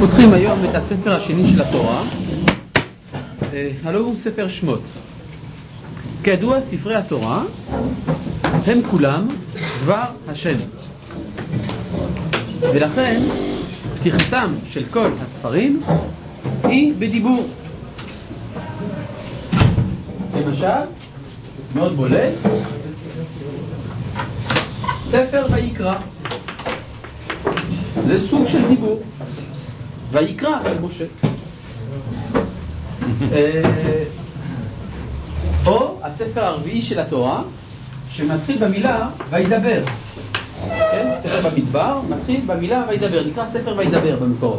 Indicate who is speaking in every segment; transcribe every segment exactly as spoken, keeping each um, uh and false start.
Speaker 1: פותחים היום את הספר השני של התורה, הלוא הוא ספר שמות. כידוע, ספרי התורה הם כולם דבר השם, ולכן פתיחתם של כל הספרים היא בדיבור. למשל, מאוד בולט, ספר ויקרא, זה סוג של דיבור. ויקרא אל משה. או הספר הרביעי של התורה שמתחיל במילה וידבר. כן? ספר במדבר מתחיל במילה וידבר, נקרא ספר וידבר במקורות.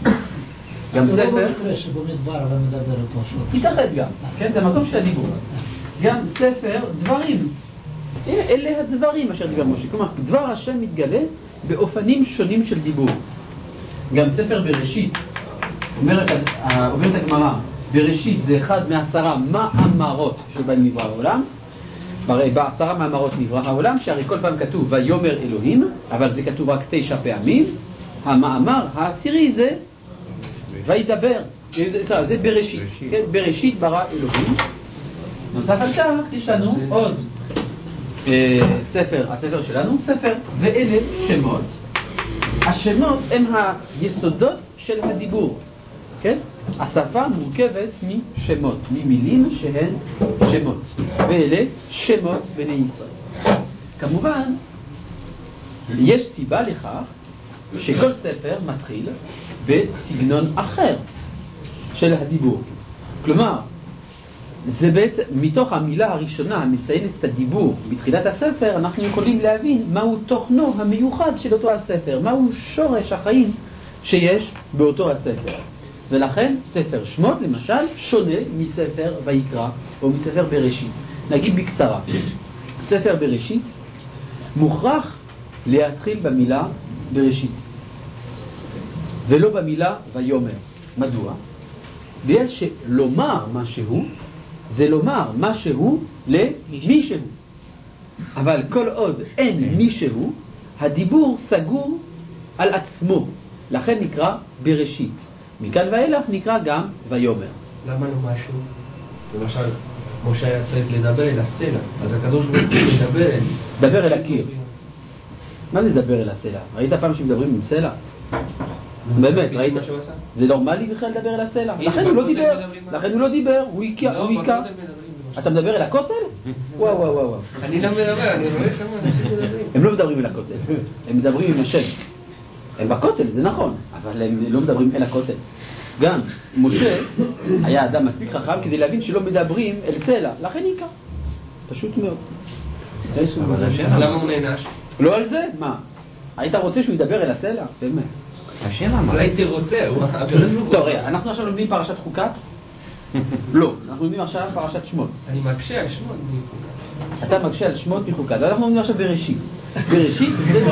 Speaker 1: גם ספר
Speaker 2: זה לא מקרה שבמדבר ומדבר אותו שוב.
Speaker 1: תתאחד גם, כן? זה המקום של הדיבור. גם ספר דברים, אלה הדברים אשר דיבר משה. כלומר, דבר השם מתגלה באופנים שונים של דיבור. גם ספר בראשית, אומרת, אומרת הגמרא, בראשית זה אחד מעשרה מאמרות שבהם נברא העולם. בעשרה מאמרות נברא העולם, שהרי כל פעם כתוב ויאמר אלוהים, אבל זה כתוב רק תשע פעמים. המאמר העשירי זה וידבר, זה, זה בראשית, כן? בראשית ברא אלוהים. נוסף על כך יש לנו עוד אה, ספר, הספר שלנו ספר, ואלה שמות. השמות הם היסודות של הדיבור, כן? השפה מורכבת משמות, ממילים שהן שמות, ואלה שמות בני ישראל. כמובן, יש סיבה לכך שכל ספר מתחיל בסגנון אחר של הדיבור. כלומר, זה בעצם, מתוך המילה הראשונה המציינת את הדיבור בתחילת הספר, אנחנו יכולים להבין מהו תוכנו המיוחד של אותו הספר, מהו שורש החיים שיש באותו הספר. ולכן ספר שמות למשל שונה מספר ויקרא או מספר בראשית. נגיד בקצרה, ספר בראשית מוכרח להתחיל במילה בראשית ולא במילה ויאמר. מדוע? בגלל שלומר משהו זה לומר משהו למישהו, אבל כל עוד אין מישהו, הדיבור סגור על עצמו, לכן נקרא בראשית. מכאן ואילך נקרא גם ויאמר.
Speaker 3: למה לא משהו? למשל, משה היה צריך לדבר אל הסלע, אז הקדוש ברוך הוא מדבר אל...
Speaker 1: דבר אל הקיר. מה זה לדבר אל הסלע? ראית פעם שמדברים עם סלע? באמת, ראית? זה נורמלי בכלל לדבר אל הסלע? לכן הוא לא דיבר, לכן הוא לא דיבר, הוא היקע, הוא היקע. אתה מדבר אל הכותל? וואו וואו וואו.
Speaker 3: אני לא מדבר, אני רואה שם אנשים מדברים.
Speaker 1: הם לא מדברים אל הכותל, הם מדברים עם השם. הם בכותל, זה נכון, אבל הם לא מדברים אל הכותל. גם משה היה אדם מספיק חכם כדי להבין שלא מדברים אל סלע, לכן היקע. פשוט מאוד.
Speaker 3: למה הוא נענש?
Speaker 1: לא על זה, מה? היית רוצה שהוא ידבר אל הסלע? באמת.
Speaker 3: השם אמר. הייתי רוצה.
Speaker 1: טוב, אנחנו עכשיו לומדים פרשת חוקת? לא, אנחנו לומדים עכשיו פרשת שמות.
Speaker 3: אני מקשה על שמות מחוקת.
Speaker 1: אתה מקשה על שמות מחוקת, ואנחנו לומדים עכשיו בראשית. בראשית?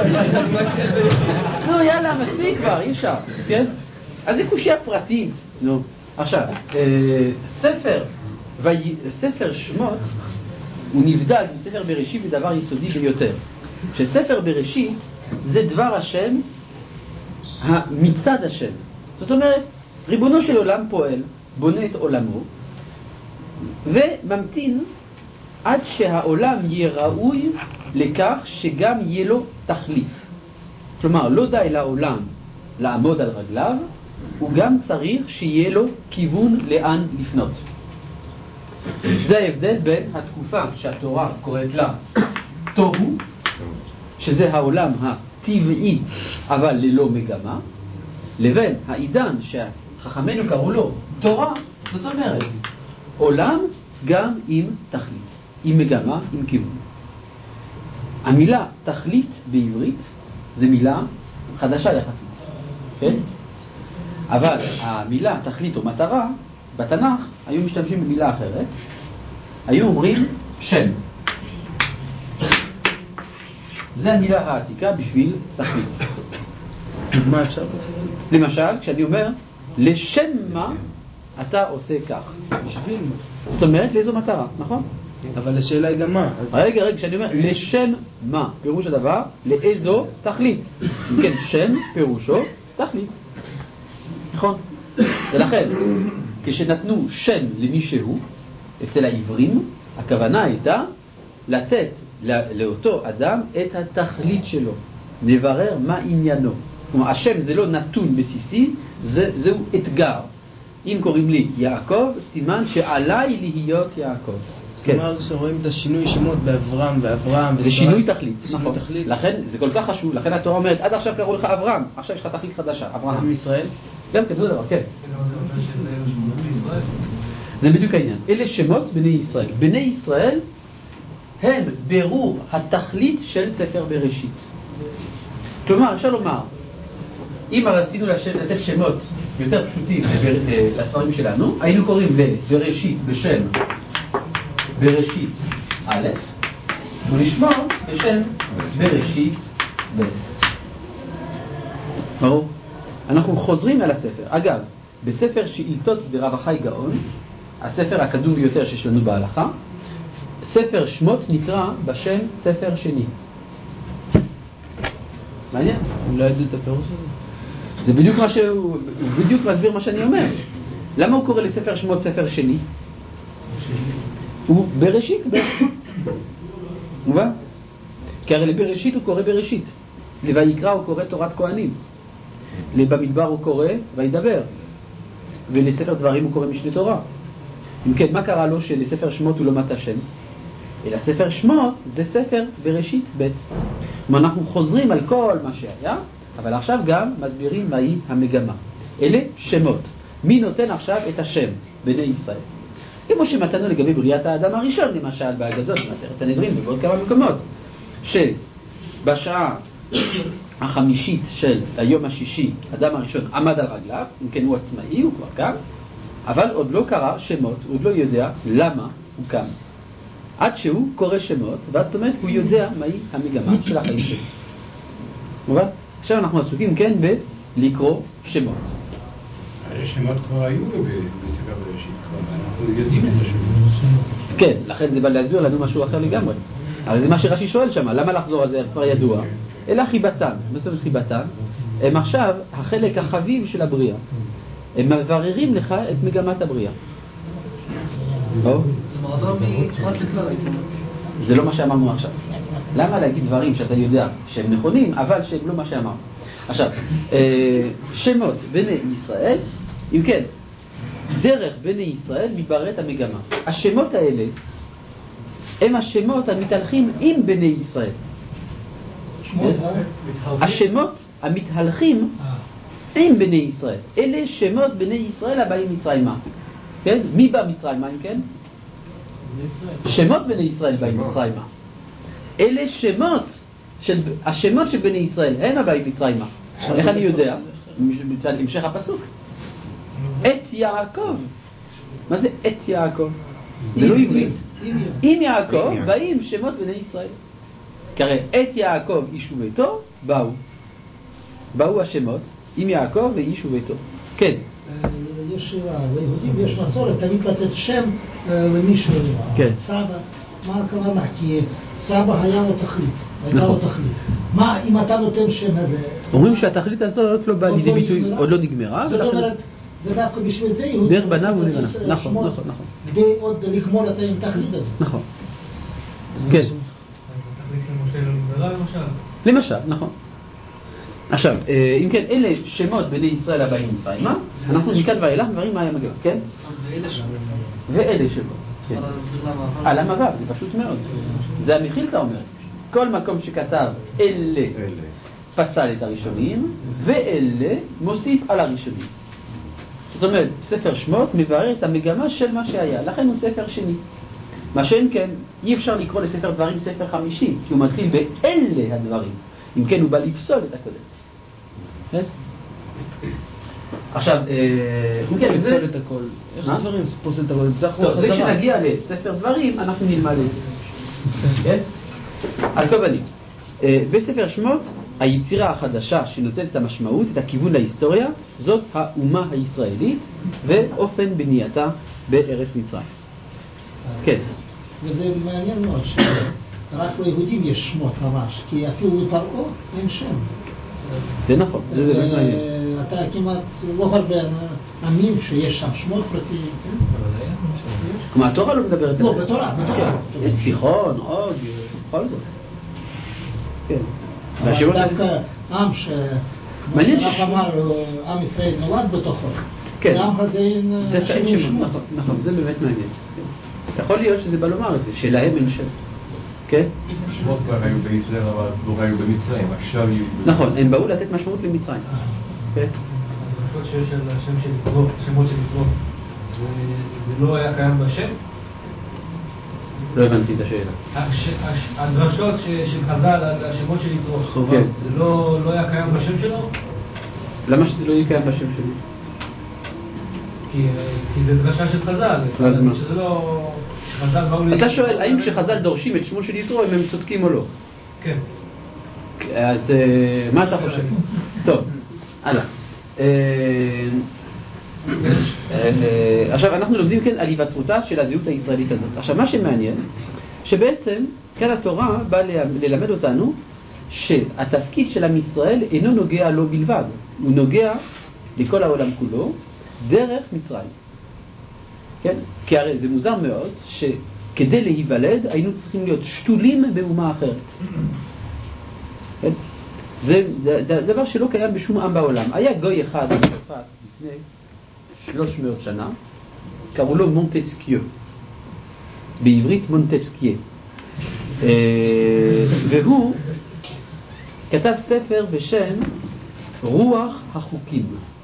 Speaker 1: נו יאללה, מספיק כבר, אי אפשר, כן? אז זה קושיה פרטית. נו, עכשיו, ספר, ספר שמות הוא נבדל מספר בראשית בדבר יסודי ביותר. שספר בראשית זה דבר השם מצד השם. זאת אומרת, ריבונו של עולם פועל, בונה את עולמו וממתין עד שהעולם יהיה ראוי לכך שגם יהיה לו תחליף. כלומר, לא די לעולם לעמוד על רגליו, הוא גם צריך שיהיה לו כיוון לאן לפנות. זה ההבדל בין התקופה שהתורה קוראת לה תוהו, שזה העולם הטבעי אבל ללא מגמה, לבין העידן שחכמינו קראו לו תורה, זאת אומרת עולם גם עם תכלית, עם מגמה, עם כיוון. המילה תכלית בעברית זה מילה חדשה יחסית, כן? אבל המילה תכלית או מטרה בתנ"ך היו משתמשים במילה אחרת, היו אומרים שם. זה המילה העתיקה בשביל תכלית.
Speaker 2: מה אפשר?
Speaker 1: למשל, כשאני אומר לשם מה אתה עושה כך, בשביל מה? זאת אומרת לאיזו מטרה, נכון?
Speaker 2: אבל השאלה היא גם מה?
Speaker 1: רגע, רגע, כשאני אומר לשם מה, פירוש הדבר לאיזו תכלית. כן, שם פירושו תכלית. נכון? ולכן, כשנתנו שם למישהו, אצל העברים, הכוונה הייתה לתת לאותו אדם את התכלית שלו, נברר מה עניינו. כלומר, השם זה לא נתון בסיסי, זה, זהו אתגר. אם קוראים לי יעקב, סימן שעליי להיות יעקב.
Speaker 2: כלומר, כשרואים את השינוי שמות באברהם ואברהם...
Speaker 1: זה שינוי תכלית, נכון. לכן, זה כל כך חשוב, לכן התורה אומרת, עד עכשיו קראו לך אברהם, עכשיו יש לך תכלית חדשה, אברהם.
Speaker 2: מישראל?
Speaker 1: גם כן, זה דבר, כן. זה בדיוק העניין. אלה שמות בני ישראל. בני ישראל הם ברור התכלית של ספר בראשית. כלומר, אפשר לומר, אם רצינו לתת שמות יותר פשוטים לספרים שלנו, היינו קוראים לבראשית בשם בראשית א', ולשמור בשם בראשית ב'. ברור? אנחנו חוזרים על הספר. אגב, בספר שאילתות דרב החי גאון, הספר הקדום ביותר שיש לנו בהלכה, ספר שמות נקרא בשם ספר שני. מעניין?
Speaker 2: הוא לא ידעו את הפירוש הזה?
Speaker 1: זה בדיוק מה שהוא, הוא בדיוק מסביר מה שאני אומר. למה הוא קורא לספר שמות ספר שני? הוא בראשית בעצם. מובן? כי הרי לבראשית הוא קורא בראשית. לויקרא הוא קורא תורת כהנים. לבמדבר הוא קורא וידבר. ולספר דברים הוא קורא משנה תורה. אם כן, מה קרה לו שלספר שמות הוא לא מצא שם? אלא ספר שמות זה ספר בראשית ב'. אנחנו חוזרים על כל מה שהיה, אבל עכשיו גם מסבירים מהי המגמה. אלה שמות. מי נותן עכשיו את השם? בני ישראל. כמו שמתנו לגבי בריאת האדם הראשון, למשל באגדות, במסכת סנהדרין ובעוד כמה מקומות, שבשעה החמישית של היום השישי, אדם הראשון עמד על רגליו, אם כן הוא עצמאי, הוא כבר קם, אבל עוד לא קרא שמות, הוא עוד לא יודע למה הוא קם. עד שהוא קורא שמות, ואז זאת אומרת, הוא יודע מהי המגמה של החיים שלו. מובן? עכשיו אנחנו עסוקים, כן, בלקרוא שמות.
Speaker 4: שמות כבר היו בספר בראשית, אנחנו יודעים את השמות.
Speaker 1: כן, לכן זה בא להסביר לנו משהו אחר לגמרי. אבל זה מה שרש"י שואל שם, למה לחזור על זה כבר ידוע? אלא חיבתן, בסוף חיבתן, הם עכשיו החלק החביב של הבריאה. הם מבררים לך את מגמת הבריאה. זה לא מה שאמרנו עכשיו. למה להגיד דברים שאתה יודע שהם נכונים, אבל שהם לא מה שאמרנו? עכשיו, שמות בני ישראל, אם כן, דרך בני ישראל מתבררת המגמה. השמות האלה הם השמות המתהלכים עם בני ישראל. השמות המתהלכים עם בני ישראל. אלה שמות בני ישראל הבאים מצרימה. כן? מי בא מצרימה, אם כן? שמות בני ישראל באים מצרימה. אלה שמות של, השמות של בני ישראל הם הבאים מצרימה. איך אני יודע? מצד המשך הפסוק. את יעקב. מה זה את יעקב? זה לא עברית. עם יעקב באים שמות בני ישראל. כי הרי את יעקב איש וביתו באו. באו השמות עם יעקב ואיש וביתו. כן.
Speaker 5: יש ליהודים, יש מסורת תמיד לתת שם למישהו.
Speaker 1: כן.
Speaker 5: סבא, מה הכוונה? כי סבא היה לו תכלית. הייתה לו תכלית. מה אם אתה נותן שם הזה?
Speaker 1: אומרים שהתכלית הזאת לא באה לידי ביטוי, עוד לא נגמרה.
Speaker 5: זאת אומרת, זה דווקא בשביל זה יהודים.
Speaker 1: דרך בניו ולבניו. נכון, נכון, נכון.
Speaker 5: כדי עוד לגמור את התכלית הזאת.
Speaker 1: נכון. כן. למשל, נכון. עכשיו, אם כן, אלה שמות בני ישראל הבאים מצרימה, אנחנו מכאן ואילך מבררים מה היה מגמה, כן?
Speaker 3: ואלה שמות.
Speaker 1: ואלה שמות. על למה ו', זה פשוט מאוד. זה המחילתא אומר. כל מקום שכתב אלה פסל את הראשונים, ואלה מוסיף על הראשונים. זאת אומרת, ספר שמות מברר את המגמה של מה שהיה, לכן הוא ספר שני. מה שאין כן, אי אפשר לקרוא לספר דברים ספר חמישי, כי הוא מתחיל באלה הדברים. אם כן, הוא בא לפסול את הקודם. עכשיו, אם כן, זה...
Speaker 2: פוסל את הכל. איך הדברים פוסל את הכל?
Speaker 1: טוב, זה כשנגיע לספר דברים, אנחנו נלמד את זה. כן? על כל פנים, בספר שמות, היצירה החדשה שנותנת את המשמעות, את הכיוון להיסטוריה, זאת האומה הישראלית ואופן בנייתה בארץ מצרים. כן.
Speaker 5: וזה מעניין מאוד שרק ליהודים יש שמות ממש, כי אפילו לפרעה אין שם.
Speaker 1: זה נכון, זה באמת מעניין.
Speaker 5: אתה כמעט לא הרבה עמים שיש שם שמות פרטיים, כן?
Speaker 1: כלומר, התורה לא מדברת על זה.
Speaker 5: לא, בתורה, בתורה.
Speaker 1: יש סיחון, עוג, בכל זאת. כן.
Speaker 5: אבל דווקא עם ש... כמו שרב אמר, עם ישראל נולד בתוכו.
Speaker 1: כן.
Speaker 5: העם הזה
Speaker 1: זה
Speaker 5: שינו שמות.
Speaker 1: נכון, זה באמת מעניין. יכול להיות שזה בא לומר את זה, שלהם אין שם. כן?
Speaker 6: השמות כבר היו בישראל, אבל לא היו במצרים, עכשיו יהיו...
Speaker 1: נכון, הם באו לתת משמעות למצרים. כן?
Speaker 3: הדרשות שיש על השם של יתרו, שמות של יתרו, זה לא היה קיים בשם?
Speaker 1: לא הבנתי את השאלה.
Speaker 3: הדרשות של חז"ל על השמות של יתרו, זה לא היה קיים בשם שלו?
Speaker 1: למה שזה לא יהיה קיים בשם שלי?
Speaker 3: כי זה דרשה של חז"ל.
Speaker 1: אז מה?
Speaker 3: שזה לא...
Speaker 1: אתה שואל, האם כשחז"ל דורשים את שמו של יתרו, הם צודקים או לא?
Speaker 3: כן.
Speaker 1: אז מה אתה חושב? טוב, הלאה. עכשיו אנחנו לומדים כן על היווצרותה של הזהות הישראלית הזאת. עכשיו מה שמעניין, שבעצם כאן התורה באה ללמד אותנו שהתפקיד של עם ישראל אינו נוגע לו בלבד, הוא נוגע לכל העולם כולו דרך מצרים. כן? כי הרי זה מוזר מאוד שכדי להיוולד היינו צריכים להיות שתולים באומה אחרת. כן? זה דבר שלא קיים בשום עם בעולם. היה גוי אחד בצרפת לפני שלוש מאות שנה, קראו לו מונטסקיו, בעברית מונטסקיה, והוא כתב ספר בשם רוח החוקים.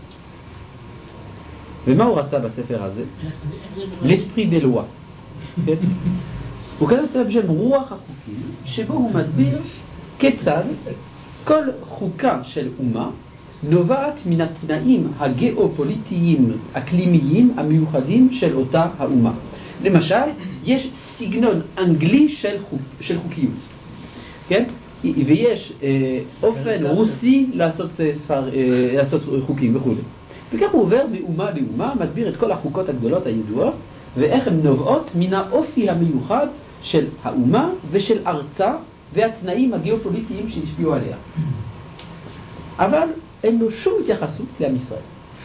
Speaker 1: ומה הוא רצה בספר הזה? l'esprit des lois. הוא כתב ספר בשם רוח החוקים, שבו הוא מסביר כיצד כל חוקה של אומה נובעת מן התנאים הגיאופוליטיים אקלימיים המיוחדים של אותה האומה. למשל, יש סגנון אנגלי של, חוק, של חוקיות, כן? ויש אה, אופן רוסי לעשות, ספר, אה, לעשות חוקים וכו'. וכך הוא עובר מאומה לאומה, מסביר את כל החוקות הגדולות הידועות, ואיך הן נובעות מן האופי המיוחד של האומה ושל ארצה, והתנאים הגיאופוליטיים שהשפיעו עליה. אבל אין לו שום התייחסות לעם ישראל.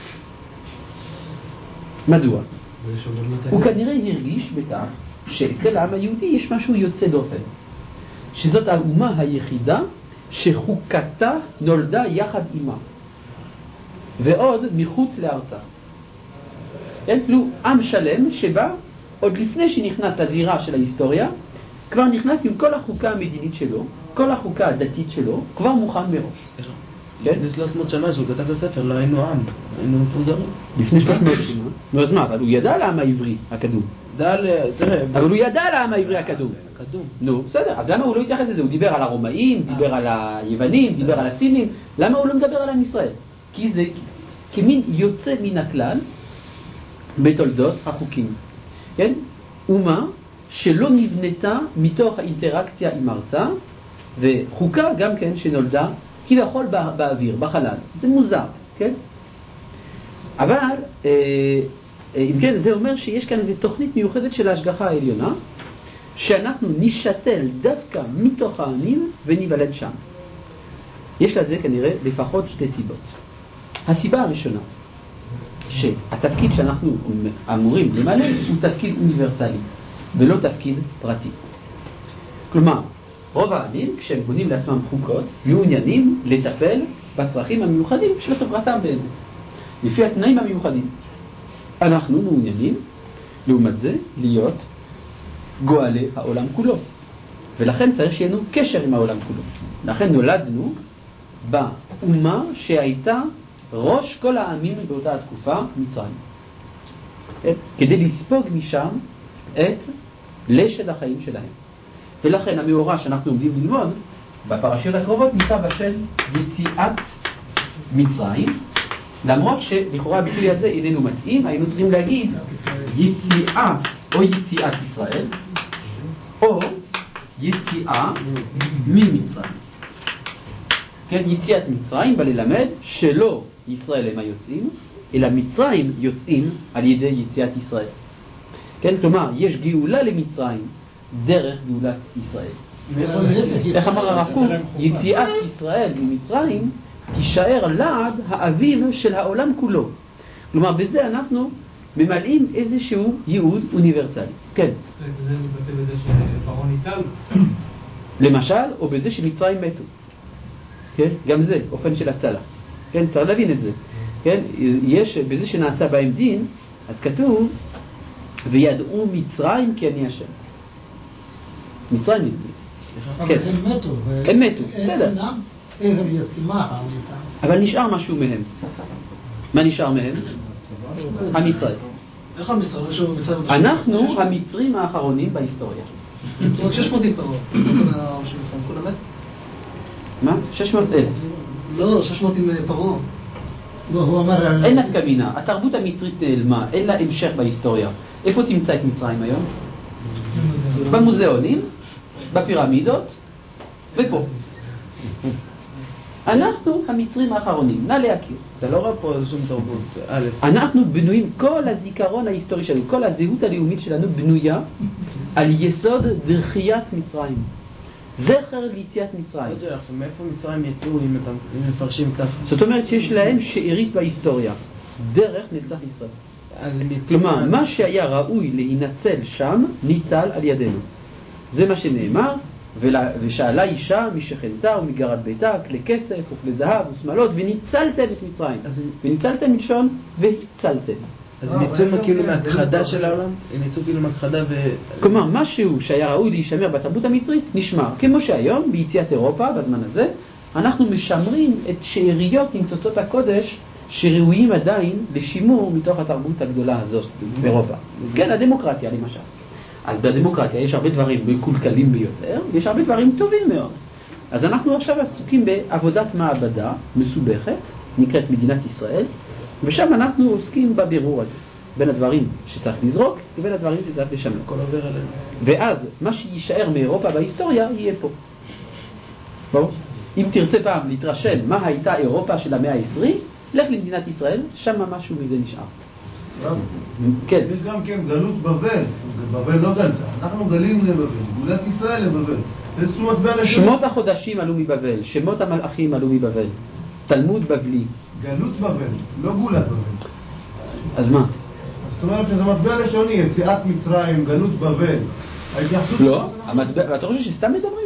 Speaker 1: מדוע? הוא כנראה הרגיש בכך שאצל העם היהודי יש משהו יוצא דופן, שזאת האומה היחידה שחוקתה נולדה יחד עימה, ועוד מחוץ לארצה. אין לו עם שלם שבא עוד לפני שנכנס לזירה של ההיסטוריה, כבר נכנס עם כל החוקה המדינית שלו, כל החוקה הדתית שלו, כבר מוכן מראש.
Speaker 2: לפני שלוש מאות שנה שהוא כתב את הספר, לא היינו עם, היינו מפוזרים.
Speaker 1: לפני שלוש מאות שנה? נו אז מה, אבל הוא ידע על העם העברי הקדום. אבל הוא ידע על העם העברי הקדום. נו, בסדר, אז למה הוא לא התייחס לזה? הוא דיבר על הרומאים, דיבר על היוונים, דיבר על הסינים, למה הוא לא מדבר על עם ישראל? כי זה כמין יוצא מן הכלל בתולדות החוקים. כן? אומה שלא נבנתה מתוך האינטראקציה עם ארצה, וחוקה גם כן שנולדה כביכול באוויר, בחלל. זה מוזר, כן? אבל, אה, אם כן, זה אומר שיש כאן איזו תוכנית מיוחדת של ההשגחה העליונה, שאנחנו נשתל דווקא מתוך העמים וניוולד שם. יש לזה כנראה לפחות שתי סיבות. הסיבה הראשונה, שהתפקיד שאנחנו אמורים למלא הוא תפקיד אוניברסלי, ולא תפקיד פרטי. כלומר, רוב העמים, כשהם בונים לעצמם חוקות, מעוניינים לטפל בצרכים המיוחדים של חברתם באמת, לפי התנאים המיוחדים. אנחנו מעוניינים, לעומת זה, להיות גואלי העולם כולו. ולכן צריך שיהיה לנו קשר עם העולם כולו. לכן נולדנו באומה שהייתה ראש כל העמים באותה התקופה, מצרים. כדי לספוג משם את לשד החיים שלהם. ולכן המאורע שאנחנו עומדים ללמוד בפרשיות הקרובות נקרא בשם יציאת מצרים, למרות שלכאורה הביטוי הזה איננו מתאים, היינו צריכים להגיד יציאה או יציאת ישראל או יציאה ממצרים. כן, יציאת מצרים בא ללמד שלא ישראל הם היוצאים, אלא מצרים יוצאים על ידי יציאת ישראל. כן, כלומר, יש גאולה למצרים דרך גאולת ישראל. איך אמר הרב קוק? יציאת ישראל ממצרים תישאר לעד האביב של העולם כולו. כלומר, בזה אנחנו ממלאים איזשהו ייעוד אוניברסלי. כן.
Speaker 7: זה מתבטא בזה שפרעה ניצל?
Speaker 1: למשל, או בזה שמצרים מתו. כן? גם זה, אופן של הצלה. כן? צריך להבין את זה. כן? יש, בזה שנעשה בהם דין, אז כתוב, וידעו מצרים כי אני השם. מצרים נדמה את זה.
Speaker 5: אבל הם מתו.
Speaker 1: הם מתו, בסדר.
Speaker 5: הם יוצאים, מה?
Speaker 1: אבל נשאר משהו מהם. מה נשאר מהם? עם ישראל.
Speaker 8: איך עם ישראל?
Speaker 1: אנחנו המצרים האחרונים בהיסטוריה.
Speaker 8: רק שש מאות פרעה. כולם מת?
Speaker 1: מה? שש מאות אלף.
Speaker 8: לא, שש מאות עם פרעה.
Speaker 1: אין נפקא-מינה, התרבות המצרית נעלמה, אין לה המשך בהיסטוריה. איפה תמצא את מצרים היום? במוזיאונים, בפירמידות, ופה. אנחנו המצרים האחרונים, נא להכיר.
Speaker 2: אתה לא רואה פה שום תרבות, א'.
Speaker 1: אנחנו בנויים, כל הזיכרון ההיסטורי שלנו, כל הזהות הלאומית שלנו בנויה על יסוד דרכיית מצרים. זכר ליציאת מצרים.
Speaker 2: עכשיו, מאיפה מצרים יצאו אם מפרשים ככה?
Speaker 1: זאת אומרת שיש להם שארית בהיסטוריה, דרך נצח ישראל. כלומר, מה שהיה ראוי להינצל שם, ניצל על ידינו. זה מה שנאמר, ושאלה אישה משכנתה ומגרת ביתה, כלי כסף וכלי זהב ושמלות, וניצלתם את מצרים. וניצלתם מלשון והצלתם.
Speaker 2: אז הם יצאו כאילו מהכחדה של העולם? הם יצאו כאילו מהכחדה ו...
Speaker 1: כלומר, משהו שהיה ראוי להישמר בתרבות המצרית נשמר. כמו שהיום, ביציאת אירופה, בזמן הזה, אנחנו משמרים את שאריות ניצוצות הקודש שראויים עדיין לשימור מתוך התרבות הגדולה הזאת באירופה. כן, הדמוקרטיה למשל. אז בדמוקרטיה יש הרבה דברים מקולקלים ביותר, ויש הרבה דברים טובים מאוד. אז אנחנו עכשיו עסוקים בעבודת מעבדה מסובכת, נקראת מדינת ישראל, ושם אנחנו עוסקים בבירור הזה, בין הדברים שצריך לזרוק ובין הדברים שצריך לשמר.
Speaker 2: הכל עובר עלינו.
Speaker 1: ואז מה שישאר מאירופה בהיסטוריה יהיה פה. בואו, אם תרצה פעם להתרשם מה הייתה אירופה של המאה העשרים, לך למדינת ישראל, שם משהו מזה נשאר. כן.
Speaker 9: יש גם כן גלות בבל, בבל לא גלתה, אנחנו גלים לבבל, גאולת ישראל לבבל.
Speaker 1: שמות החודשים עלו מבבל, שמות המלאכים עלו מבבל, תלמוד בבלי.
Speaker 9: גלות בבל, לא גאולת בבל.
Speaker 1: אז מה?
Speaker 9: זאת אומרת שזה מטבע לשוני, יציאת מצרים, גלות בבל.
Speaker 1: לא, אתה חושב שסתם מדברים?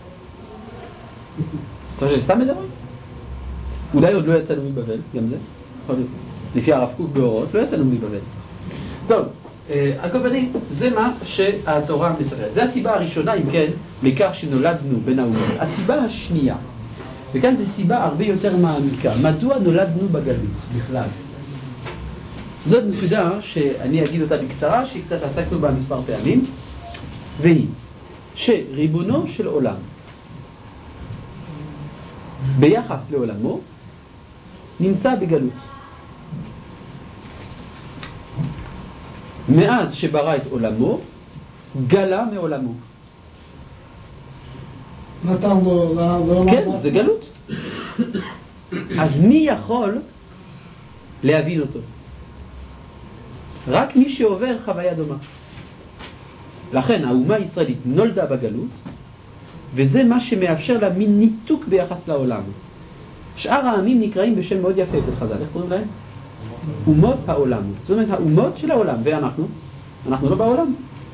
Speaker 1: אתה חושב שסתם מדברים? אולי עוד לא יצאנו מבבל, גם זה. לפי הרב קוק באורות, לא יצאנו מבבל. טוב, על כל פנים, זה מה שהתורה מספרת. זה הסיבה הראשונה, אם כן, מכך שנולדנו בין האומות. הסיבה השנייה, וכאן זו סיבה הרבה יותר מעמיקה. מדוע נולדנו בגלות בכלל? זאת נקודה שאני אגיד אותה בקצרה, שקצת עסקנו בה מספר פעמים, והיא שריבונו של עולם ביחס לעולמו נמצא בגלות. מאז שברא את עולמו, גלה מעולמו.
Speaker 5: נתן לו לעולם.
Speaker 1: כן, זה גלות. אז מי יכול להבין אותו? רק מי שעובר חוויה דומה. לכן האומה הישראלית נולדה בגלות, וזה מה שמאפשר לה מין ניתוק ביחס לעולם. שאר העמים נקראים בשם מאוד יפה אצל חז"ל. איך קוראים להם? אומות העולם. זאת אומרת, האומות של העולם. ואנחנו? אנחנו לא בעולם.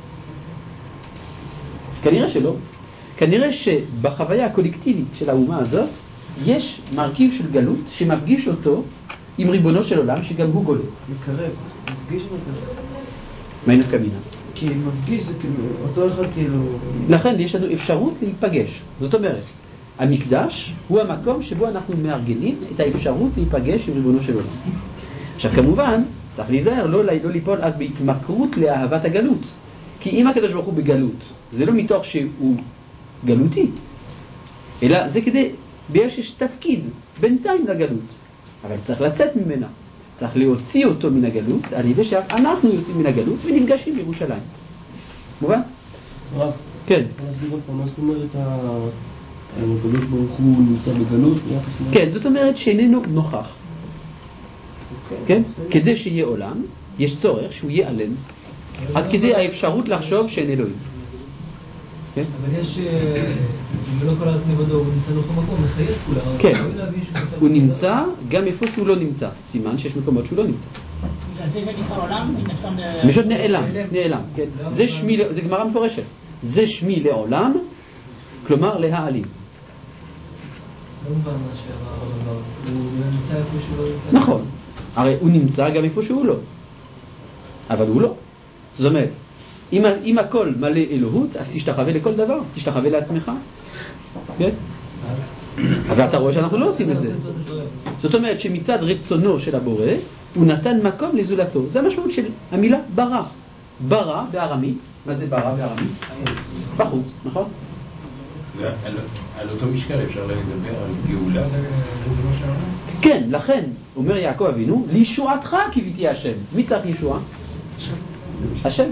Speaker 1: כנראה שלא. כנראה שבחוויה הקולקטיבית של האומה הזאת, יש מרכיב של גלות שמפגיש אותו עם ריבונו של עולם, שגם הוא גולה.
Speaker 2: מקרב. מפגיש ומקרב.
Speaker 1: מה נפקא מינה?
Speaker 2: כי מפגיש זה כאילו, אותו אחד כאילו...
Speaker 1: לכן יש לנו אפשרות להיפגש. זאת אומרת, המקדש הוא המקום שבו אנחנו מארגנים את האפשרות להיפגש עם ריבונו של עולם. עכשיו כמובן, צריך להיזהר, לא, לא ליפול אז בהתמכרות לאהבת הגלות. כי אם הקדוש ברוך הוא בגלות, זה לא מתוך שהוא גלותי, אלא זה כדי, ביש יש תפקיד בינתיים לגלות. אבל צריך לצאת ממנה. צריך להוציא אותו מן הגלות, על ידי שאנחנו יוצאים מן הגלות ונפגשים בירושלים. מובן?
Speaker 10: רב.
Speaker 1: כן.
Speaker 10: מה זאת אומרת הקדוש ברוך הוא נמצא בגלות?
Speaker 1: כן, זאת אומרת שאיננו נוכח. כן? כדי שיהיה עולם, יש צורך שהוא ייעלם, עד כדי האפשרות לחשוב שאין אלוהים. כן?
Speaker 7: אבל יש, ולא כל הארץ לבדו, הוא נמצא באותו מקום, מחייב כולם.
Speaker 1: כן, הוא נמצא גם איפה שהוא לא נמצא. סימן שיש מקומות שהוא לא נמצא.
Speaker 5: זה זה נקרא עולם, מן הסתם...
Speaker 1: פשוט נעלם, נעלם, כן. זה שמי, זה גמרא מפורשת. זה שמי לעולם, כלומר להעלים.
Speaker 7: לא מובן מה שהרב, הוא נמצא איפה שהוא לא נמצא.
Speaker 1: נכון, הרי הוא נמצא גם איפה שהוא לא. אבל הוא לא. זאת אומרת, אם, אם הכל מלא אלוהות, אז תשתחווה לכל דבר, תשתחווה לעצמך. כן? אבל אתה רואה שאנחנו לא עושים את זה. זאת אומרת שמצד רצונו של הבורא, הוא נתן מקום לזולתו. זה המשמעות של המילה ברא. ברא בארמית, מה זה ברא בארמית? בחוץ, נכון?
Speaker 4: על אותו משקל אפשר לדבר על גאולה בזמן שעבר?
Speaker 1: כן, לכן, אומר יעקב אבינו, לישועתך קיוויתי השם. מי צריך ישועה? השם.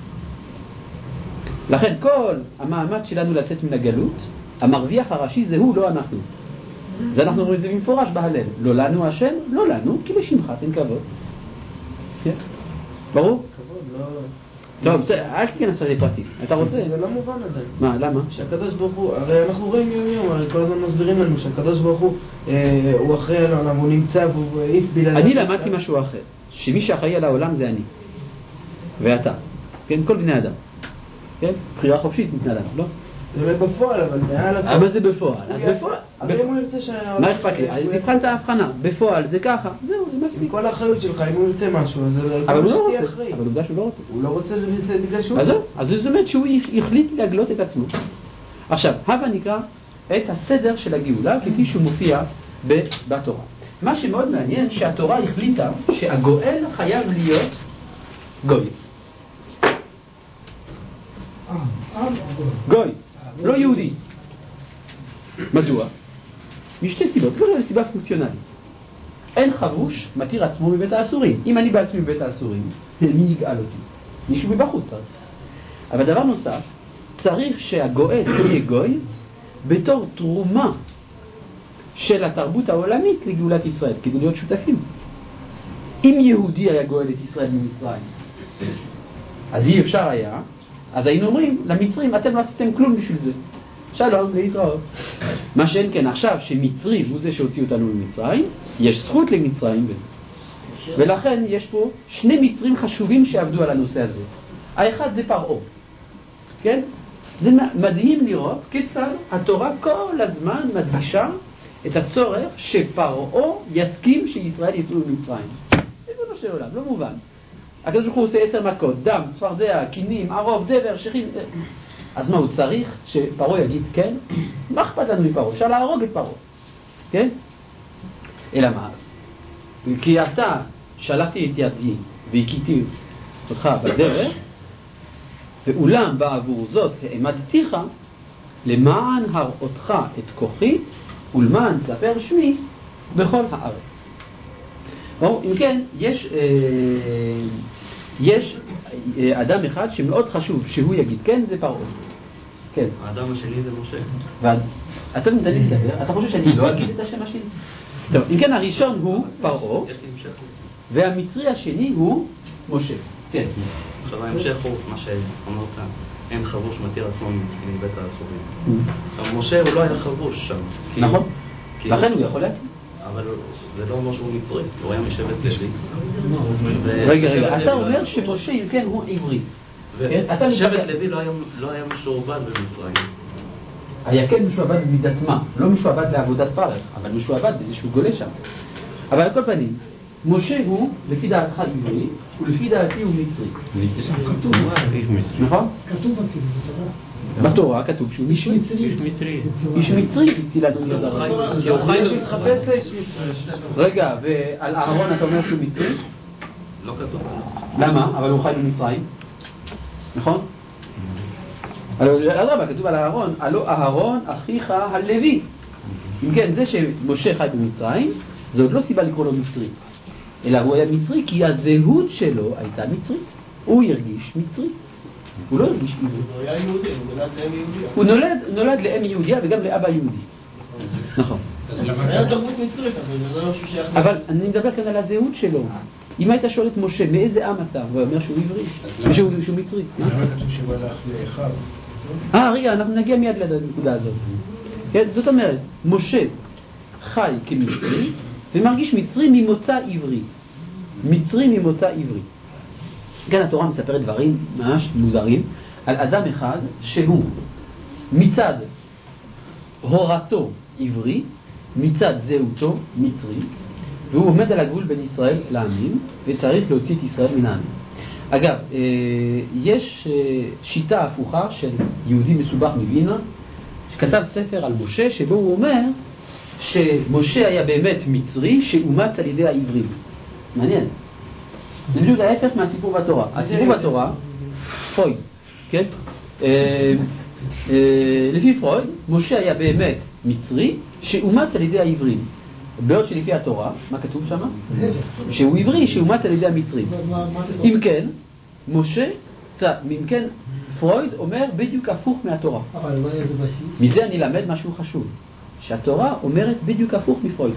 Speaker 1: לכן כל המאמץ שלנו לצאת מן הגלות, המרוויח הראשי זה הוא, לא אנחנו. זה אנחנו רואים את זה במפורש בהלל. לא לנו השם, לא לנו, כי לשמך תן כבוד. כן? ברור?
Speaker 2: כבוד, לא...
Speaker 1: טוב, אל תיכנס לפרטים. אתה רוצה?
Speaker 2: זה לא מובן עדיין.
Speaker 1: מה, למה?
Speaker 2: שהקדוש ברוך הוא, הרי אנחנו רואים יום יום, הרי כל הזמן מסבירים לנו שהקדוש ברוך הוא, הוא אחראי על העולם, הוא נמצא והוא העיף בלעדיו.
Speaker 1: אני למדתי משהו אחר, שמי שאחראי על העולם זה אני. ואתה. כן? כל בני אדם. כן? בחירה חופשית מבני אדם, לא?
Speaker 2: זה לא בפועל, אבל מעל...
Speaker 1: אבל זה בפועל. אז בפועל...
Speaker 2: אבל אם הוא ירצה שה...
Speaker 1: מה אכפת לי? אז הבחן את ההבחנה. בפועל זה ככה. זהו, זה מספיק.
Speaker 2: עם כל האחריות שלך, אם הוא ירצה משהו, אז...
Speaker 1: אבל הוא לא רוצה. אבל עובדה שהוא לא רוצה.
Speaker 2: הוא לא רוצה, זה בגלל שהוא...
Speaker 1: אז זהו. אז זאת אומרת שהוא החליט להגלות את עצמו. עכשיו, הבה נקרא את הסדר של הגאולה כפי שהוא מופיע בתורה. מה שמאוד מעניין, שהתורה החליטה שהגואל חייב להיות גוי. גוי, לא יהודי. מדוע? משתי סיבות, לא זו סיבה פונקציונלית. אין חבוש מתיר עצמו מבית האסורים. אם אני בעצמי בבית האסורים, מי יגאל אותי? מישהו מבחוץ צריך. אבל דבר נוסף, צריך שהגואל יהיה גוי בתור תרומה של התרבות העולמית לגאולת ישראל, כדי להיות שותפים. אם יהודי היה גואל את ישראל ממצרים, אז אי אפשר היה, אז היינו אומרים למצרים, אתם לא עשיתם כלום בשביל זה. שלום, להתראות. מה שאין כן עכשיו, שמצרים הוא זה שהוציא אותנו ממצרים, יש זכות למצרים בזה. ולכן יש פה שני מצרים חשובים שעבדו על הנושא הזה. האחד זה פרעה. כן? זה מדהים לראות כיצד התורה כל הזמן מדגישה את הצורך שפרעה יסכים שישראל יצאו ממצרים. זה לא של עולם, לא מובן. הקדוש ברוך הוא עושה עשר מכות, דם, צפרדע, קינים, ערוב, דבר, שכים. אז מה הוא צריך? שפרעה יגיד כן? מה אכפת לנו מפרעה? אפשר להרוג את פרעה. כן? אלא מה? כי אתה שלחתי את ידי והכיתי אותך בדרך, ואולם בעבור זאת העמדתיך למען הראותך את כוחי ולמען ספר שמי בכל הארץ. או, אם כן, יש, אה, יש אה, אדם אחד שמאוד חשוב שהוא יגיד כן, זה פרעה. כן.
Speaker 11: האדם השני זה משה.
Speaker 1: ואתה מתעניין לדבר, אתה חושב שאני לא אגיד את השם השני? טוב, אם כן, הראשון הוא פרעה, והמצרי השני הוא משה. כן.
Speaker 11: עכשיו ההמשך הוא מה שאמרת, אין חבוש מתיר עצמו מבית האסורים. עכשיו משה הוא לא היה חבוש שם.
Speaker 1: נכון, לכן הוא יכול להגיד.
Speaker 11: אבל זה לא אומר שהוא מצרי, הוא היה משבט לוי.
Speaker 1: רגע, רגע, אתה אומר שמשה אם כן הוא עברי.
Speaker 11: שבט לוי לא היה משועבד במצרים.
Speaker 1: היה כן משועבד במידת מה, לא משועבד לעבודת פרך, אבל משועבד בזה שהוא גולה שם. אבל על כל פנים, משה הוא, לפי דעתך עברי, ולפי דעתי הוא מצרי.
Speaker 5: כתוב.
Speaker 1: נכון?
Speaker 5: כתוב אפילו,
Speaker 1: בתורה. בתורה כתוב שהוא איש מצרי. איש מצרי הצילנו מיד הרע.
Speaker 2: כי הוא חי שמתחפש לאיש מצרי.
Speaker 1: רגע, ועל אהרון אתה אומר שהוא מצרי?
Speaker 11: לא כתוב.
Speaker 1: למה? אבל הוא חי במצרים. נכון? אדרבה, כתוב על אהרון, הלא אהרון אחיך הלוי. אם כן, זה שמשה חי במצרים, זה עוד לא סיבה לקרוא לו מצרי. אלא הוא היה מצרי כי הזהות שלו הייתה מצרית. הוא הרגיש מצרי. הוא לא הרגיש עברי.
Speaker 3: הוא היה יהודי, הוא נולד לאם יהודיה.
Speaker 1: הוא נולד לאם יהודיה וגם לאבא יהודי. נכון.
Speaker 3: היה תרבות מצרית, אבל זה לא שייך.
Speaker 1: אבל אני מדבר כאן על הזהות שלו. אם היית שואל את משה, מאיזה עם אתה? הוא אומר שהוא עברי, שהוא מצרי.
Speaker 4: למה כתוב שהוא הלך לאחיו?
Speaker 1: אה, רגע, אנחנו נגיע מיד לנקודה הזאת. כן? זאת אומרת, משה חי כמצרי ומרגיש מצרי ממוצא עברי. מצרי ממוצא עברי. כאן התורה מספרת דברים ממש מוזרים על אדם אחד שהוא מצד הורתו עברי, מצד זהותו מצרי, והוא עומד על הגבול בין ישראל לעמים וצריך להוציא את ישראל מן העמים. אגב, יש שיטה הפוכה של יהודי מסובך מווינה שכתב ספר על משה שבו הוא אומר שמשה היה באמת מצרי שאומץ על ידי העברים. מעניין. זה בדיוק ההפך מהסיפור בתורה. הסיפור בתורה, פרויד, כן? לפי פרויד, משה היה באמת מצרי שאומץ על ידי העברים. בעוד שלפי התורה, מה כתוב שם? שהוא עברי, שאומץ על ידי המצרים. אם כן, משה, אם כן, פרויד אומר בדיוק הפוך מהתורה.
Speaker 5: אבל לא איזה בסיס.
Speaker 1: מזה אני למד משהו חשוב. שהתורה אומרת בדיוק הפוך מפרויד.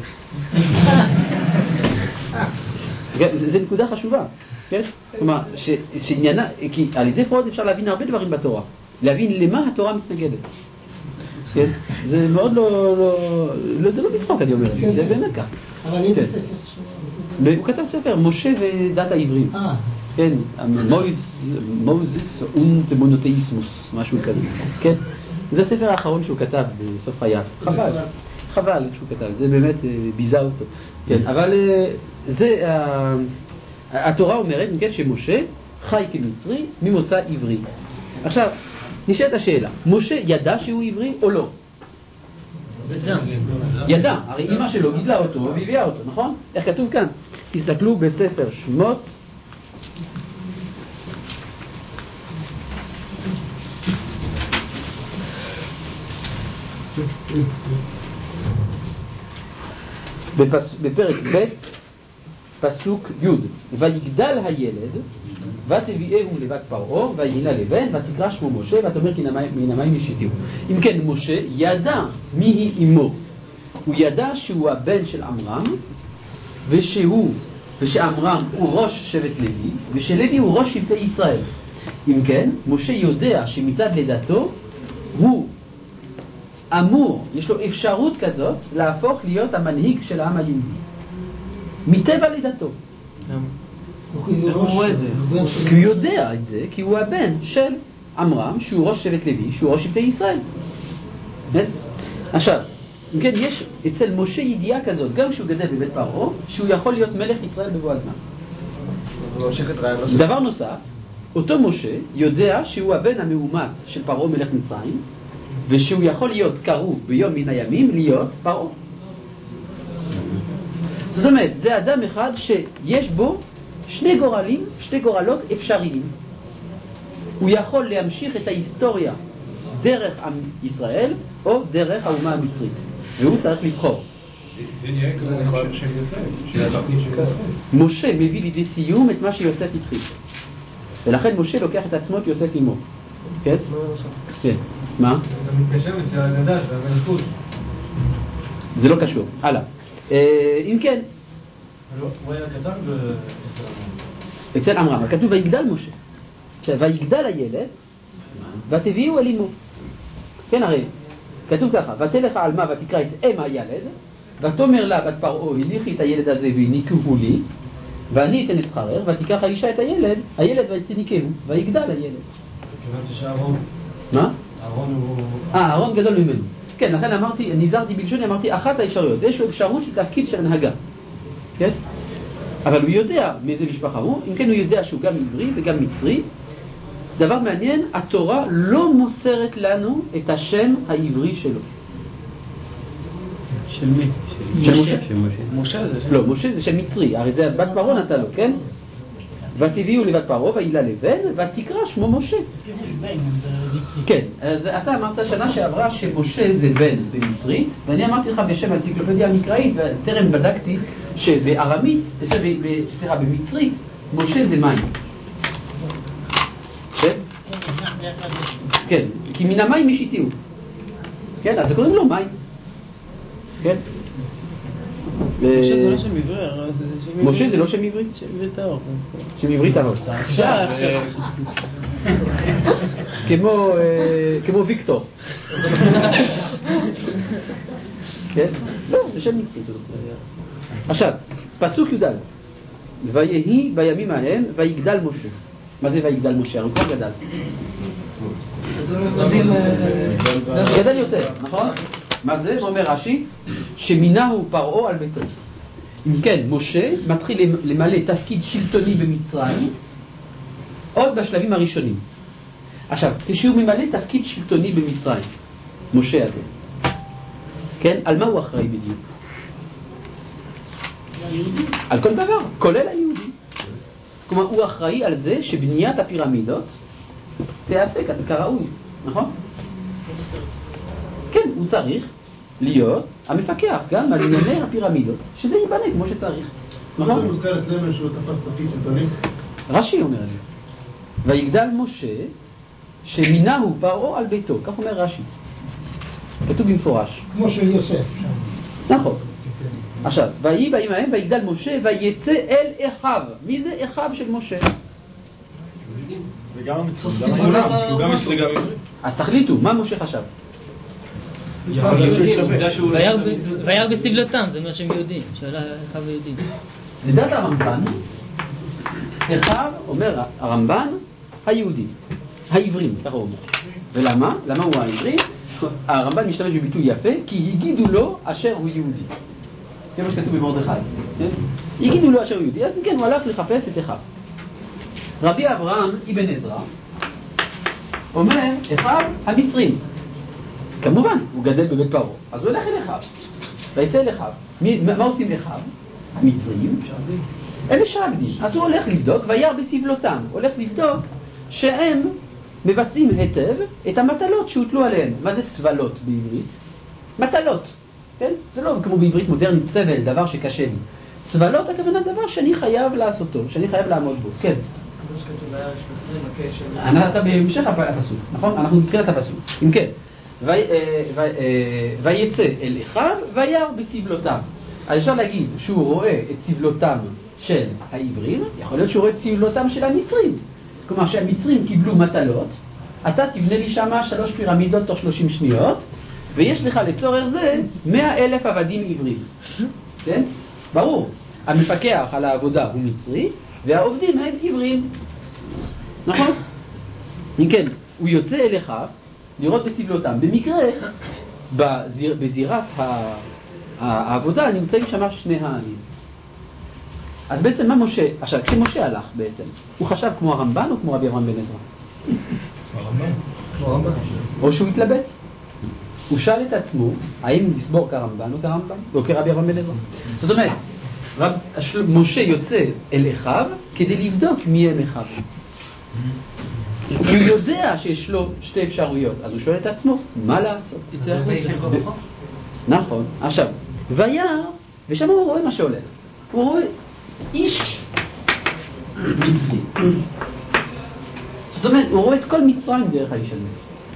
Speaker 1: זה נקודה חשובה. כלומר, שעניינה, כי על ידי פרויד אפשר להבין הרבה דברים בתורה. להבין למה התורה מתנגדת. כן? זה מאוד לא, לא, זה לא בצחוק אני אומר, זה באמת כך.
Speaker 5: אבל איזה ספר שלו?
Speaker 1: הוא כתב ספר, משה ודת העברים. כן, מוזס und מונותאיסמוס, משהו כזה. כן? זה הספר האחרון שהוא כתב בסוף חייו. חבל, חבל שהוא כתב, זה באמת ביזה אותו. כן, אבל זה, התורה אומרת, כן, שמשה חי כמצרי ממוצא עברי. עכשיו, נשאלת השאלה, משה ידע שהוא עברי או לא? ידע, הרי אמא שלו גידלה אותו והביאה אותו, נכון? איך כתוב כאן? תסתכלו בספר שמות בפרק ב' פסוק י' ויגדל הילד ותביאהו לבת פרעה ויהי לה לבן ותקרא שמו משה ותאמר כי מן המים ישתיהו. אם כן, משה ידע מי היא אמו. הוא ידע שהוא הבן של עמרם ושהוא ושעמרם הוא ראש שבט לוי ושלוי הוא ראש שבטי ישראל. אם כן, משה יודע שמצד לידתו הוא אמור, יש לו אפשרות כזאת להפוך להיות המנהיג של העם היהודי מטבע לידתו.
Speaker 2: איך הוא רואה את זה?
Speaker 1: כי הוא יודע את זה, כי הוא הבן של עמרם שהוא ראש שבט לוי שהוא ראש שבטי ישראל. עכשיו, אם כן, יש אצל משה ידיעה כזאת גם כשהוא גדל בבית פרעה שהוא יכול להיות מלך ישראל בבוא הזמן. דבר נוסף, אותו משה יודע שהוא הבן המאומץ של פרעה מלך מצרים ושהוא יכול להיות קרוב ביום מן הימים להיות פרעה. זאת אומרת, זה אדם אחד שיש בו שני גורלים, שני גורלות אפשריים. הוא יכול להמשיך את ההיסטוריה דרך עם ישראל או דרך האומה המצרית, והוא צריך לבחור.
Speaker 4: זה נראה כזה נכון של יוסף, של התוכנית של יוסף.
Speaker 1: משה מביא לידי סיום את מה שיוסף התחיל, ולכן משה לוקח את עצמו את יוסף עמו. כן? כן. מה?
Speaker 7: אתה מתקשר אצל ההגדה של המלכות.
Speaker 1: זה לא קשור. הלאה. אם כן,
Speaker 7: הוא היה קטן
Speaker 1: אצל עמרם, כתוב ויגדל משה. עכשיו, ויגדל הילד ותביאו אל אמו. כן, הרי כתוב ככה, ותלך העלמה ותקרא את אם הילד ותאמר לה בת פרעה הניחי את הילד הזה והניקהו לי ואני אתן את שכרך ותיקח האישה את הילד הילד ותניקהו ויגדל הילד.
Speaker 7: כיוון שאהרון
Speaker 1: מה?
Speaker 7: אהרון הוא
Speaker 1: אה, אהרון גדול ממנו. כן, לכן אמרתי, נזהרתי בלשוני, אמרתי אחת האפשרויות. יש לו אפשרות של תפקיד של הנהגה. כן? אבל הוא יודע מאיזה משפחה הוא, אם כן הוא יודע שהוא גם עברי וגם מצרי. דבר מעניין, התורה לא מוסרת לנו את השם העברי שלו.
Speaker 3: של מי?
Speaker 1: של משה.
Speaker 2: משה זה
Speaker 1: לא, משה זה שם מצרי, הרי זה בת פרעה נתן לו, כן? ותביאו לבת פרעה ויהי לה לבן ותקרא שמו משה. כן, אז אתה אמרת שנה שעברה שמשה זה בן במצרית, ואני אמרתי לך בשם האנציקלופדיה המקראית וטרם בדקתי שבארמית, סליחה, במצרית משה זה מים. כן? כן, כי מן המים ישתיהו. כן, אז קוראים לו מים. כן?
Speaker 2: משה זה לא שם עברי, זה שם עברי.
Speaker 1: משה זה לא שם עברי?
Speaker 2: שם עברי טהור.
Speaker 1: שם עברי טהור. כמו ויקטור. כן? לא, זה שם מצרי. עכשיו, פסוק י"ד. ויהי בימים ההם ויגדל משה. מה זה ויגדל משה? הרי כבר גדל. גדל יותר, נכון? מה זה? אומר רש"י, שמינהו פרעה על ביתו. אם כן, משה מתחיל למלא תפקיד שלטוני במצרים עוד בשלבים הראשונים. עכשיו, כשהוא ממלא תפקיד שלטוני במצרים, משה הזה, כן? על מה הוא אחראי בדיוק? על כל דבר, כולל היהודי. כלומר, הוא אחראי על זה שבניית הפירמידות תיעשה כראוי, נכון? כן, הוא צריך להיות המפקח גם על ענייני הפירמידות, שזה ייבנה כמו שצריך.
Speaker 9: נכון? זה מוזכר אצלנו שהוא תפס תפקיד שלטוני?
Speaker 1: רש"י אומר את זה. ויגדל משה שמינהו פרעה על ביתו, כך אומר רש"י. כתוב במפורש.
Speaker 5: כמו של יוסף.
Speaker 1: נכון. עכשיו, ויהי בימים ההם ויגדל משה ויצא אל אחיו. מי זה אחיו של משה?
Speaker 6: וגם המצרים, גם העולם, הוא גם יש לי גם עברי.
Speaker 1: אז תחליטו, מה משה חשב?
Speaker 12: וירא בסבלותם, זה אומר שהם יהודים, שאלה אחיו יהודים.
Speaker 1: לדעת הרמב"ן, אחיו, אומר הרמב"ן, היהודים, העברים, ככה הוא אומר. ולמה? למה הוא העברי? הרמב"ן משתמש בביטוי יפה, כי הגידו לו אשר הוא יהודי. זה מה שכתוב במרדכי. הגידו לו אשר הוא יהודי, אז כן, הוא הלך לחפש את אחיו. רבי אברהם אבן עזרא אומר, אחיו המצרים. כמובן, הוא גדל בבית פרעה, אז הוא הולך אל אחיו, ויצא אל אחיו. מה עושים אחיו? המצרים? הם משרקדים. אז הוא הולך לבדוק, וירא בסבלותם. הולך לבדוק שהם מבצעים היטב את המטלות שהוטלו עליהם. מה זה סבלות בעברית? מטלות. כן? זה לא כמו בעברית מודרנית סבל, דבר שקשה לי. סבלות הכוונה דבר שאני חייב לעשותו, שאני חייב לעמוד בו. כן. אתה בהמשך הפסוק, נכון? אנחנו בתחילת הפסוק. אם כן, ויצא אל אחיו וירא בסבלותם. אז אפשר להגיד שהוא רואה את סבלותם של העברים, יכול להיות שהוא רואה את סבלותם של המצרים. כלומר שהמצרים קיבלו מטלות, אתה תבנה לי שמה שלוש פירמידות תוך שלושים שניות, ויש לך לצורך זה מאה אלף עבדים עברים. כן? ברור. המפקח על העבודה הוא מצרי, והעובדים הם עברים. נכון? אם כן, הוא יוצא אל אחיו לראות בסבלותם. במקרה, בזיר, בזירת העבודה נמצאים שם שני העמים. אז בעצם מה משה, עכשיו כשמשה הלך בעצם, הוא חשב כמו הרמב"ן או כמו רבי אברהם בן עזרא?
Speaker 3: הרמב"ן.
Speaker 1: או שהוא התלבט. הוא שאל את עצמו, האם לסבור כרמב"ן או כרמב"ן, או כרבי אברהם בן עזרא. זאת אומרת, רב, משה יוצא אל אחיו כדי לבדוק מי הם אחיו. הוא יודע שיש לו שתי אפשרויות, אז הוא שואל את עצמו, מה לעשות? נכון. עכשיו, וירא, ושם הוא רואה מה שהולך. הוא רואה איש מצרי. זאת אומרת, הוא רואה את כל מצרים דרך האיש הזה.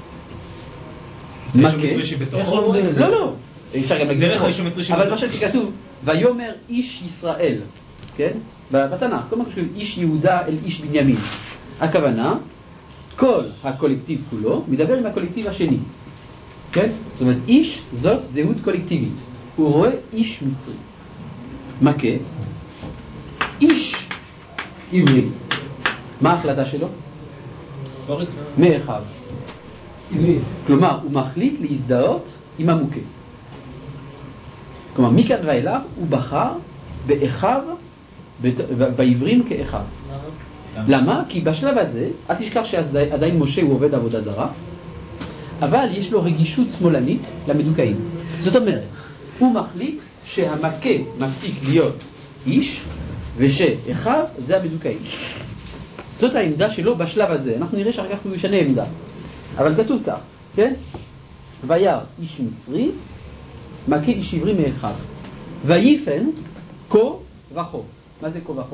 Speaker 1: מה כן? לא, לא. אפשר גם להגיד אבל מה שכתוב, ויאמר איש ישראל, כן? בתנ"ך, כל מה שכתוב איש יהודה אל איש בנימין. הכוונה, כל הקולקטיב כולו מדבר עם הקולקטיב השני. כן? זאת אומרת, איש זאת זהות קולקטיבית. הוא רואה איש מצרי. מה כן? איש עברי. מה ההחלטה שלו? מאחיו. כלומר, הוא מחליט להזדהות עם המוכה. כלומר, מכאן ואליו הוא בחר באחיו, בעברים כאחיו. למה? כי בשלב הזה, אל תשכח שעדיין משה הוא עובד עבודה זרה, אבל יש לו רגישות שמאלנית למדוכאים. זאת אומרת, הוא מחליט שהמכה מפסיק להיות איש, ושאחיו זה המדוכאים. זאת העמדה שלו בשלב הזה. אנחנו נראה שאחר כך הוא ישנה עמדה. אבל כתוב כך, כן? וירא איש מצרי, מכה איש עברי מאחיו. ויפן כה וכה. מה זה כה וכה?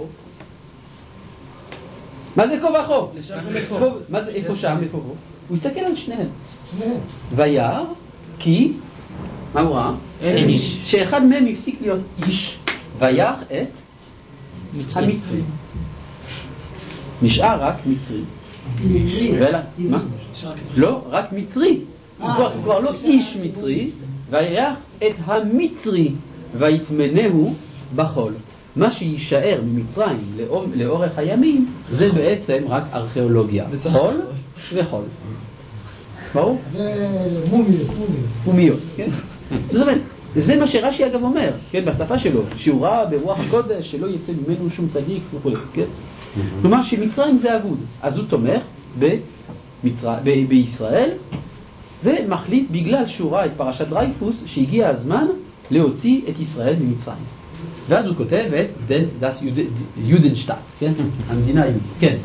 Speaker 1: מה זה כה וכה? מה זה איפה שם? איפה הוא? הוא הסתכל על שניהם. וירא כי מה הוא ראה?
Speaker 12: אין איש.
Speaker 1: שאחד מהם הפסיק להיות איש ויח את המצרי. נשאר רק מצרי. ולה, מה? לא, רק מצרי. הוא כבר לא איש מצרי, ויח את המצרי ויתמנהו בחול. מה שישאר ממצרים לאורך הימים זה בעצם רק ארכיאולוגיה. חול וחול. ברור?
Speaker 5: ומומיות.
Speaker 1: מומיות, כן? זאת אומרת, זה מה שרש"י אגב אומר, כן, בשפה שלו, שהוא ראה ברוח הקודש שלא יצא ממנו שום צדיק וכו', כן? כלומר שמצרים זה אבוד, אז הוא תומך במצר... ב... בישראל ומחליט בגלל שהוא ראה את פרשת דרייפוס שהגיע הזמן להוציא את ישראל ממצרים. ואז הוא כותב את das Judenstaat, כן? המדינה היהודית, כן.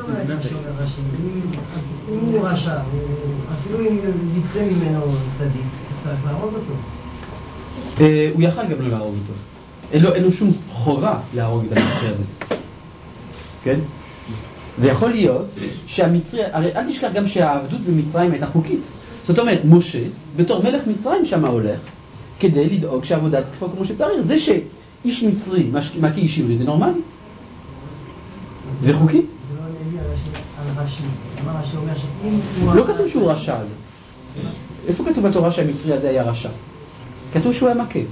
Speaker 13: אם הוא רשע, אפילו אם יצא ממנו צדיק, צריך להרוג אותו.
Speaker 1: הוא יכל גם לא להרוג אותו. אין לו שום חובה להרוג את המצרי הזה. כן? ויכול להיות שהמצרי, הרי אל תשכח גם שהעבדות במצרים הייתה חוקית. זאת אומרת, משה, בתור מלך מצרים שמה הולך, כדי לדאוג שהעבודה תקפה כמו שצריך. זה שאיש מצרי מכה איש עברי, זה נורמלי? זה חוקי? לא כתוב שהוא רשע על זה. איפה כתוב בתורה שהמצרי הזה היה רשע? כתוב שהוא היה מכה.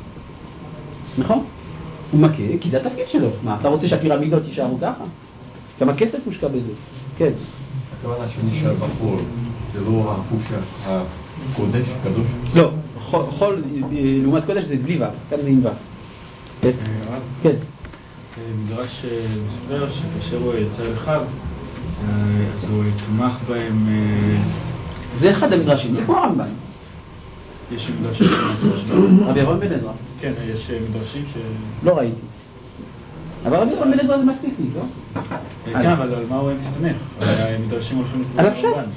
Speaker 1: נכון? הוא מכה כי זה התפקיד שלו. מה, אתה רוצה שהפירמידות יישארו ככה? כמה כסף מושקע בזה? כן.
Speaker 6: הכוונה שנשאר בחול, זה לא ההפוך של הקודש, קדוש?
Speaker 1: לא, חול לעומת קודש זה בלי ו', כאן זה עם ו'. כן.
Speaker 14: מדרש מספר שכאשר הוא יצא לחג, אז הוא תמך בהם...
Speaker 1: זה אחד המדרשים, זה כמו הרמב"ן.
Speaker 14: יש מדרשים
Speaker 1: רבי אברהם בן עזרא.
Speaker 14: כן, יש מדרשים ש...
Speaker 1: לא ראיתי. אבל רבי אברהם בן עזרא זה מספיק לי, לא?
Speaker 14: כן, אבל על מה הוא מסתמך? המדרשים הולכים לכיוון
Speaker 1: על הפשט.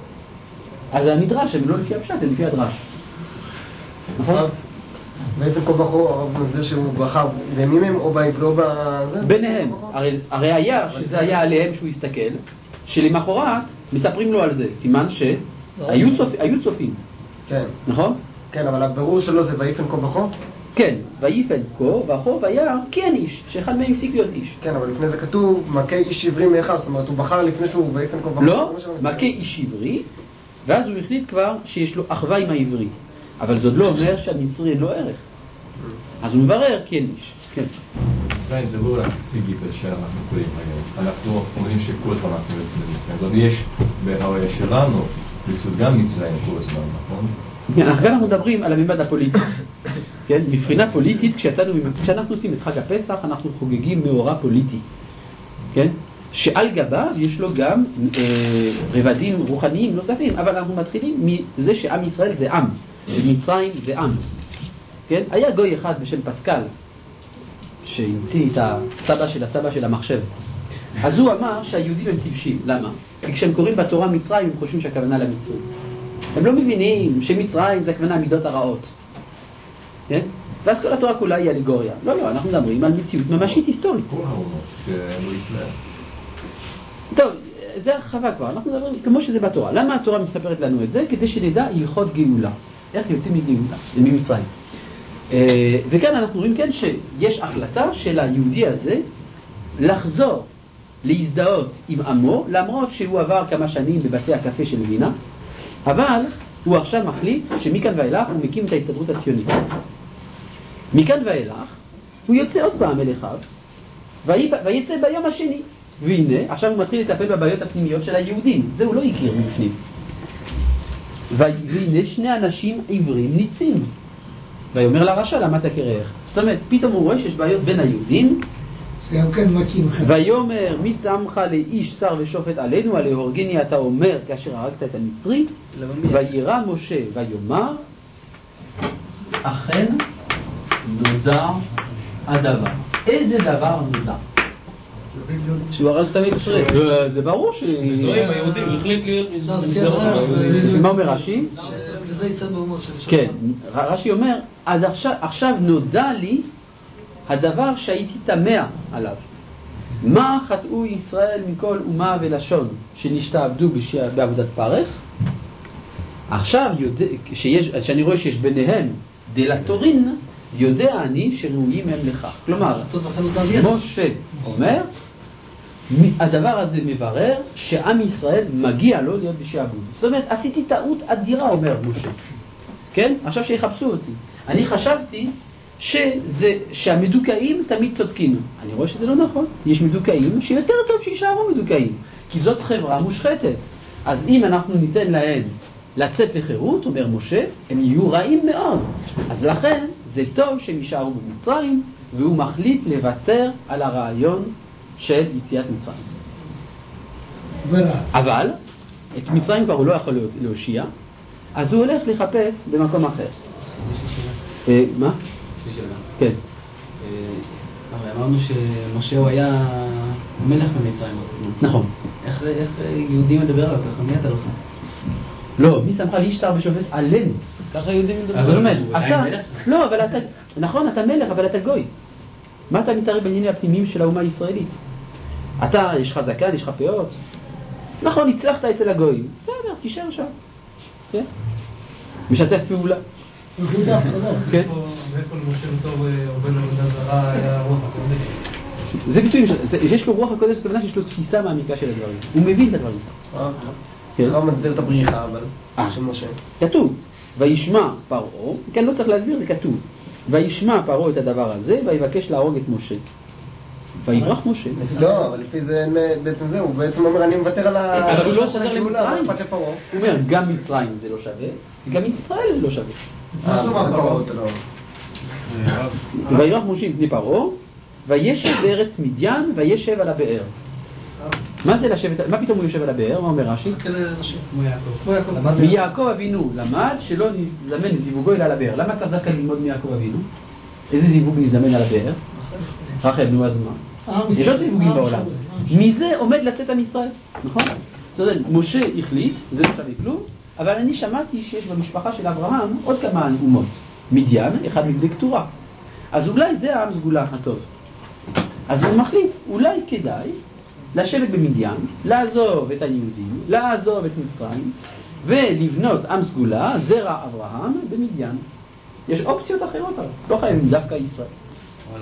Speaker 1: אז המדרש הם לא לפי הפשט, הם לפי הדרש. נכון?
Speaker 3: ואיפה כל בחור הרב מסביר שהוא בחר בימים הם או בעברו בזה?
Speaker 1: ביניהם. הרי היה שזה היה עליהם שהוא הסתכל, שלמחרת מספרים לו על זה. סימן שהיו צופים.
Speaker 3: כן.
Speaker 1: נכון?
Speaker 3: כן, אבל הבירור שלו זה ויפן כה בחור?
Speaker 1: כן, ויפן כה והחור וירא כי אין איש, שאחד מהם הפסיק להיות איש.
Speaker 3: כן, אבל לפני זה כתוב מכה איש עברי מאחד, זאת אומרת הוא בחר לפני שהוא ויפן כה בחור?
Speaker 1: לא, מכה איש עברי, ואז הוא החליט כבר שיש לו אחווה עם העברי. אבל זה עוד לא אומר שהמצרי אין לו ערך. אז הוא מברר כי אין איש. כן.
Speaker 6: מצרים זה לא רק אגיפט שאנחנו קוראים היום. אנחנו אומרים שכל הזמן אנחנו יוצאים למצרים. אבל יש בהוויה שלנו, בסוד גם מצרים כל הזמן, נכון?
Speaker 1: כן, אחרי אנחנו מדברים על הממד הפוליטי. כן, מבחינה פוליטית, כשיצאנו, כשאנחנו עושים את חג הפסח, אנחנו חוגגים מאורע פוליטי. כן? שעל גביו יש לו גם אה, רבדים רוחניים נוספים, אבל אנחנו מתחילים מזה שעם ישראל זה עם, ומצרים זה עם. כן? היה גוי אחד בשם פסקל, שהמציא את הסבא של הסבא של המחשב. אז הוא אמר שהיהודים הם טיפשים. למה? כי כשהם קוראים בתורה מצרים, הם חושבים שהכוונה למצרים. הם לא מבינים שמצרים זה הכוונה המידות הרעות. כן? ואז כל התורה כולה היא אליגוריה. לא, לא, אנחנו מדברים על מציאות ממשית היסטורית.
Speaker 6: כל העונות שלא יפלא.
Speaker 1: טוב, זה הרחבה כבר. אנחנו מדברים כמו שזה בתורה. למה התורה מספרת לנו את זה? כדי שנדע הלכות גאולה. איך יוצאים מגאולה, ממצרים. וכאן אנחנו רואים כן שיש החלטה של היהודי הזה לחזור, להזדהות עם עמו, למרות שהוא עבר כמה שנים בבתי הקפה של וינה, אבל הוא עכשיו מחליט שמכאן ואילך הוא מקים את ההסתדרות הציונית. מכאן ואילך הוא יוצא עוד פעם אל אחיו ויצא ביום השני, והנה עכשיו הוא מתחיל לטפל בבעיות הפנימיות של היהודים. זה הוא לא הכיר מבפנים. והנה שני אנשים עברים ניצים, ויאמר לרשע למה אתה קרח. זאת אומרת, פתאום הוא רואה שיש בעיות בין היהודים.
Speaker 5: גם כן מקים חלק.
Speaker 1: ויאמר מי שמך לאיש שר ושופט עלינו, על להורגני אתה אומר כאשר הרגת את המצרי. וירא משה ויאמר אכן נודע הדבר. איזה דבר נודע? שהוא הרג את המצרי. זה ברור ש...
Speaker 14: מזרעים היהודים החליט להיות
Speaker 1: מזרעים. מה אומר רש"י?
Speaker 8: שזה יישא באומות של...
Speaker 1: כן, רש"י אומר עד עכשיו נודע לי הדבר שהייתי תמה עליו. מה חטאו ישראל מכל אומה ולשון שנשתעבדו בעבודת פרך? עכשיו יודע, שיש, שאני רואה שיש ביניהם דלתורין יודע אני שראויים הם לכך. כלומר, משה אומר, הדבר הזה מברר שעם ישראל מגיע לו להיות בשעבוד. זאת אומרת, עשיתי טעות אדירה, אומר משה. כן? עכשיו שיחפשו אותי. אני חשבתי שזה, שהמדוכאים תמיד צודקים. אני רואה שזה לא נכון. יש מדוכאים שיותר טוב שישארו מדוכאים. כי זאת חברה מושחתת. אז אם אנחנו ניתן להם לצאת לחירות, אומר משה, הם יהיו רעים מאוד. אז לכן זה טוב שהם יישארו במצרים, והוא מחליט לוותר על הרעיון של יציאת מצרים. אבל את מצרים כבר הוא לא יכול להושיע, אז הוא הולך לחפש במקום אחר. מה? כן.
Speaker 15: הרי אמרנו שמשה הוא היה מלך במצרים.
Speaker 1: נכון.
Speaker 15: איך יהודי מדבר עליו ככה? מי אתה לך?
Speaker 1: לא, מי שמך לאיש שר ושופט עלינו? ככה יהודים מדבר. אז אומר, אתה, לא, אבל אתה, נכון, אתה מלך, אבל אתה גוי. מה אתה מתערב בעניינים הפנימיים של האומה הישראלית? אתה, יש לך זקן, יש לך פאות. נכון, הצלחת אצל הגויים. בסדר, תישאר שם. כן? משתף פעולה. כן?
Speaker 7: ואיפה למשה בתור עובד עבודה זרה היה רוח הקודש?
Speaker 1: זה ביטוי, יש לו רוח הקודש, כוונה שיש לו תפיסה מעמיקה של הדברים. הוא מבין את הדברים.
Speaker 3: לא מסביר את הבריחה, אבל של משה.
Speaker 1: כתוב, וישמע פרעה, כן, לא צריך להסביר, זה כתוב. וישמע פרעה את הדבר הזה, ויבקש להרוג את משה. ויברח משה.
Speaker 3: לא, אבל לפי זה בעצם זה, הוא בעצם אומר, אני מוותר על ה...
Speaker 1: אבל הוא לא חוזר למצרים. הוא אומר, גם מצרים זה לא שווה, וגם ישראל זה לא שווה.
Speaker 3: מה זאת אומרת פרעה? זה לא...
Speaker 1: ויברח משה מפני פרעה, וישב בארץ מדיין, וישב על הבאר. מה זה לשבת, מה פתאום הוא יושב על הבאר? מה אומר רש"י? מיעקב אבינו למד שלא נזמן זיווגו אלא על הבאר. למה צריך דווקא ללמוד מיעקב אבינו? איזה זיווג נזמן על הבאר? רחל, נו אז מה? יש עוד זיווגים בעולם. מזה עומד לצאת עם ישראל, נכון? זאת אומרת, משה החליט, זה לא שווה כלום, אבל אני שמעתי שיש במשפחה של אברהם עוד כמה אומות. מדיין, אחד מבלי קטורה. אז אולי זה העם סגולה הטוב. אז הוא מחליט, אולי כדאי לשבת במדיין, לעזוב את היהודים, לעזוב את מצרים, ולבנות עם סגולה, זרע אברהם, במדיין. יש אופציות אחרות, לא חייבים דווקא ישראל.
Speaker 11: אבל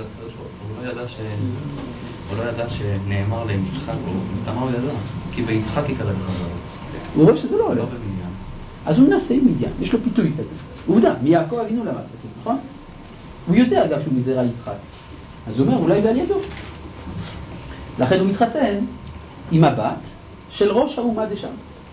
Speaker 11: הוא לא ידע שנאמר להם יצחק, הוא אמר ידע, כי ביצחק יקרא בחזרה.
Speaker 1: הוא רואה שזה לא עולה. אז הוא מנסה עם מדיין, יש לו פיתוי כזה. עובדה, מיעקב אבינו למד כתוב, נכון? הוא יודע גם שהוא מזרע יצחק. אז הוא אומר, אולי זה על ידו. לכן הוא מתחתן עם הבת של ראש האומה דשם.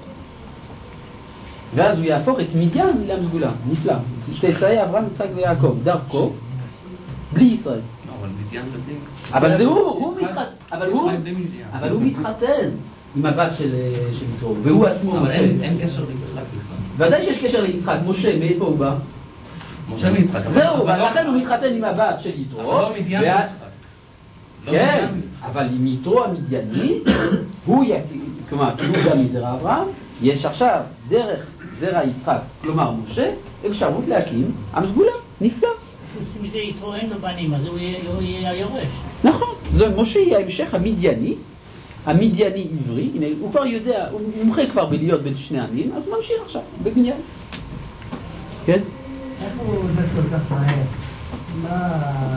Speaker 1: ואז הוא יהפוך את מדיין לעם סגולה. נפלא. צאצאי אברהם, יצחק ויעקב. דרכו, בלי ישראל.
Speaker 11: אבל מדיין בדין.
Speaker 1: אבל זה הוא, הוא מתחתן. אבל הוא, אבל הוא מתחתן עם הבת של יתרו. והוא עצמו משה.
Speaker 11: אין קשר ליצחק בכלל.
Speaker 1: ודאי שיש קשר ליצחק. משה, מאיפה הוא בא?
Speaker 11: משה מיצחק.
Speaker 1: זהו, ולכן הוא מתחתן עם הבת של יתרו.
Speaker 11: אבל לא מדיין ליצחק.
Speaker 1: כן, אבל עם יתרו המדייני, הוא יקים, כלומר, כאילו גם מזרע אברהם, יש עכשיו דרך זרע יצחק, כלומר משה, אפשרות להקים עם סגולה, נפלא.
Speaker 5: מזה יתרו אין לו בנים, אז הוא יהיה היורש.
Speaker 1: נכון, זה משה יהיה ההמשך המדייני, המדייני עברי, הנה, הוא כבר יודע, הוא מומחה כבר בלהיות בין שני עמים, אז הוא ממשיך עכשיו, בבניין. כן?
Speaker 13: איך הוא עוזר כל כך מהר? מה...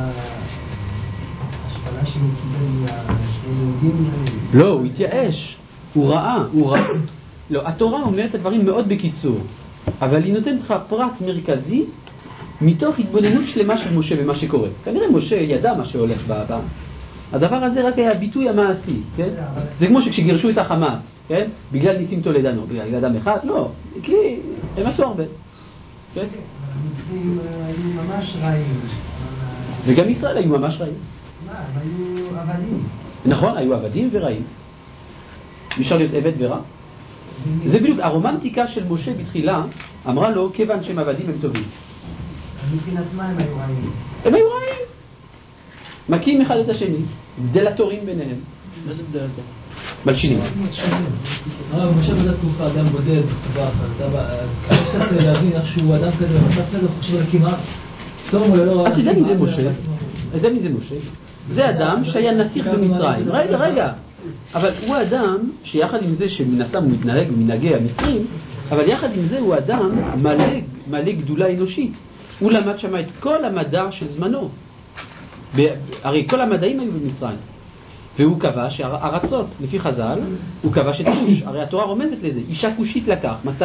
Speaker 1: לא, הוא התייאש, הוא ראה, הוא ראה. לא, התורה אומרת את הדברים מאוד בקיצור, אבל היא נותנת לך פרט מרכזי מתוך התבוננות שלמה של משה במה שקורה. כנראה משה ידע מה שהולך בעבר. הדבר הזה רק היה הביטוי המעשי, כן? זה כמו שכשגירשו את החמאס, כן? בגלל ניסים תולדנו, בגלל אדם אחד, לא, כי הם עשו הרבה, כן?
Speaker 13: הם היו ממש רעים.
Speaker 1: וגם ישראל היו ממש רעים.
Speaker 13: מה, הם היו עבדים.
Speaker 1: נכון, היו עבדים ורעים. אפשר להיות עבד ורע. זה בדיוק, הרומנטיקה של משה בתחילה אמרה לו, כיוון שהם עבדים הם טובים.
Speaker 13: מבחינת מה הם היו רעים?
Speaker 1: הם היו רעים. מכים אחד את השני, דלתורים ביניהם.
Speaker 15: מה זה דלתורים?
Speaker 1: מלשינים.
Speaker 7: הרב, משה בדעת תקופה, אדם בודד, מסובך, אז קצת להבין איך שהוא אדם כזה, במצב כזה, הוא חושב על כמעט טוב או לא...
Speaker 1: אתה יודע מי זה משה? אתה יודע מי זה משה? זה אדם שהיה נסיך במצרים. רגע, רגע. אבל הוא אדם שיחד עם זה שמן הסתם הוא מתנהג במנהגי המצרים, אבל יחד עם זה הוא אדם מלא, מלא גדולה אנושית. הוא למד שם את כל המדע של זמנו. הרי כל המדעים היו במצרים. והוא כבש ארצות, לפי חז"ל, הוא כבש את כוש. הרי התורה רומזת לזה. אישה כושית לקח. מתי?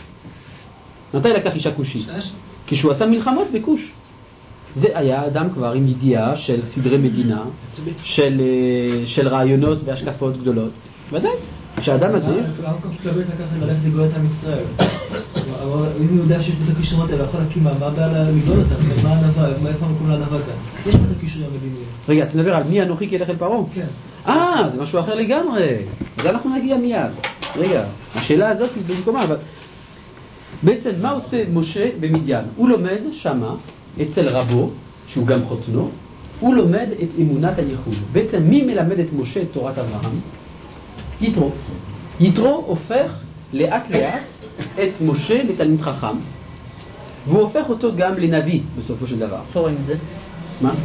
Speaker 1: מתי לקח אישה כושית? כשהוא עשה מלחמות בכוש. זה היה אדם כבר עם ידיעה של סדרי מדינה, של, של רעיונות והשקפות גדולות. ודאי, שהאדם הזה...
Speaker 7: למה כל כך לקח ללכת לגאול את עם ישראל? אם הוא יודע שיש בית הכישרונות האלה, יכול להקים, מה הבעיה לגאול אותם? מה הענווה? איפה המקום לענווה כאן? יש בית הכישרונות המדיניים.
Speaker 1: רגע, אתה מדבר על מי אנוכי כילך אל פרעה?
Speaker 7: כן.
Speaker 1: אה, זה משהו אחר לגמרי. אז אנחנו נגיע מיד. רגע, השאלה הזאת היא במקומה, אבל... בעצם מה עושה משה במדיין? הוא לומד שמה אצל רבו, שהוא גם חותנו, הוא לומד את אמונת הייחוד. בעצם מי מלמד את משה את תורת אברהם? יתרו. יתרו הופך לאט לאט את משה לתלמיד חכם, והוא הופך אותו גם לנביא בסופו של דבר.
Speaker 12: איפה רואים את זה?
Speaker 1: מה?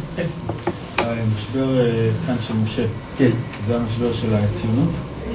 Speaker 14: המשבר כאן של משה.
Speaker 1: כן.
Speaker 14: זה המשבר של הציונות?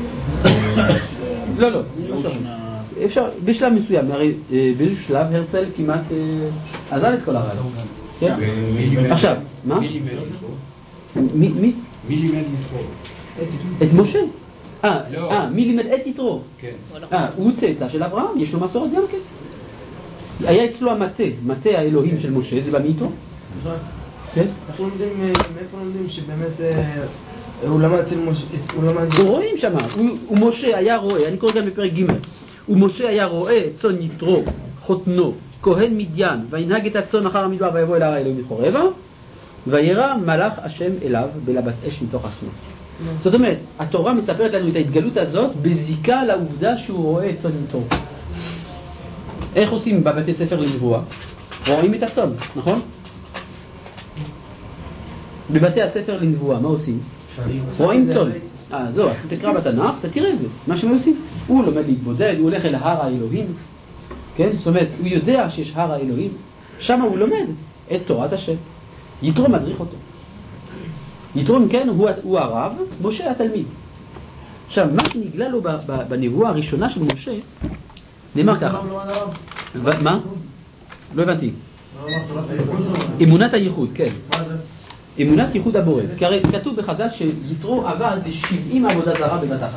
Speaker 1: לא, לא. אפשר, בשלב מסוים, הרי באיזשהו שלב הרצל כמעט עזב את כל הרעיון. כן? עכשיו, מה?
Speaker 4: מי לימד יתרו?
Speaker 1: מי?
Speaker 4: מי לימד יתרו?
Speaker 1: את משה. אה, מי לימד את יתרו?
Speaker 4: כן.
Speaker 1: אה, הוא צאצא של אברהם, יש לו מסורת גם כן. היה אצלו המטה, מטה האלוהים של משה, זה בא מיתרו. כן?
Speaker 2: אנחנו לומדים, מאיפה לומדים שבאמת הוא למד אצל משה, הוא למד...
Speaker 1: רואים שמה, ומשה היה רואה, אני קורא גם בפרק ג' ומשה היה רואה צאן יתרו, חותנו, כהן מדיין, וינהג את הצאן אחר המדבר ויבוא אל הר האלוהים מחורבה, וירא מלאך השם אליו בלבת אש מתוך עצמו. זאת אומרת, התורה מספרת לנו את ההתגלות הזאת בזיקה לעובדה שהוא רואה את צאן יתרו. איך עושים בבתי ספר לנבואה? רואים את הצאן, נכון? בבתי הספר לנבואה, מה עושים? רואים צאן. אה, זהו, אז תקרא בתנ"ך, אתה תראה את זה, מה שהם עושים. הוא לומד להתבודד, הוא הולך אל הר האלוהים, כן? זאת אומרת, הוא יודע שיש הר האלוהים, שם הוא לומד את תורת השם. יתרו מדריך אותו. יתרו, כן, הוא, הוא הרב, משה התלמיד. עכשיו, מה שנגלה לו בנבואה הראשונה של משה, נאמר ככה. מה? לא הבנתי. אמונת הייחוד, כן. אמונת ייחוד הבורא. כי הרי כתוב בחז"ל שיתרו עבד שבעים עבודה זרה בבת אחת.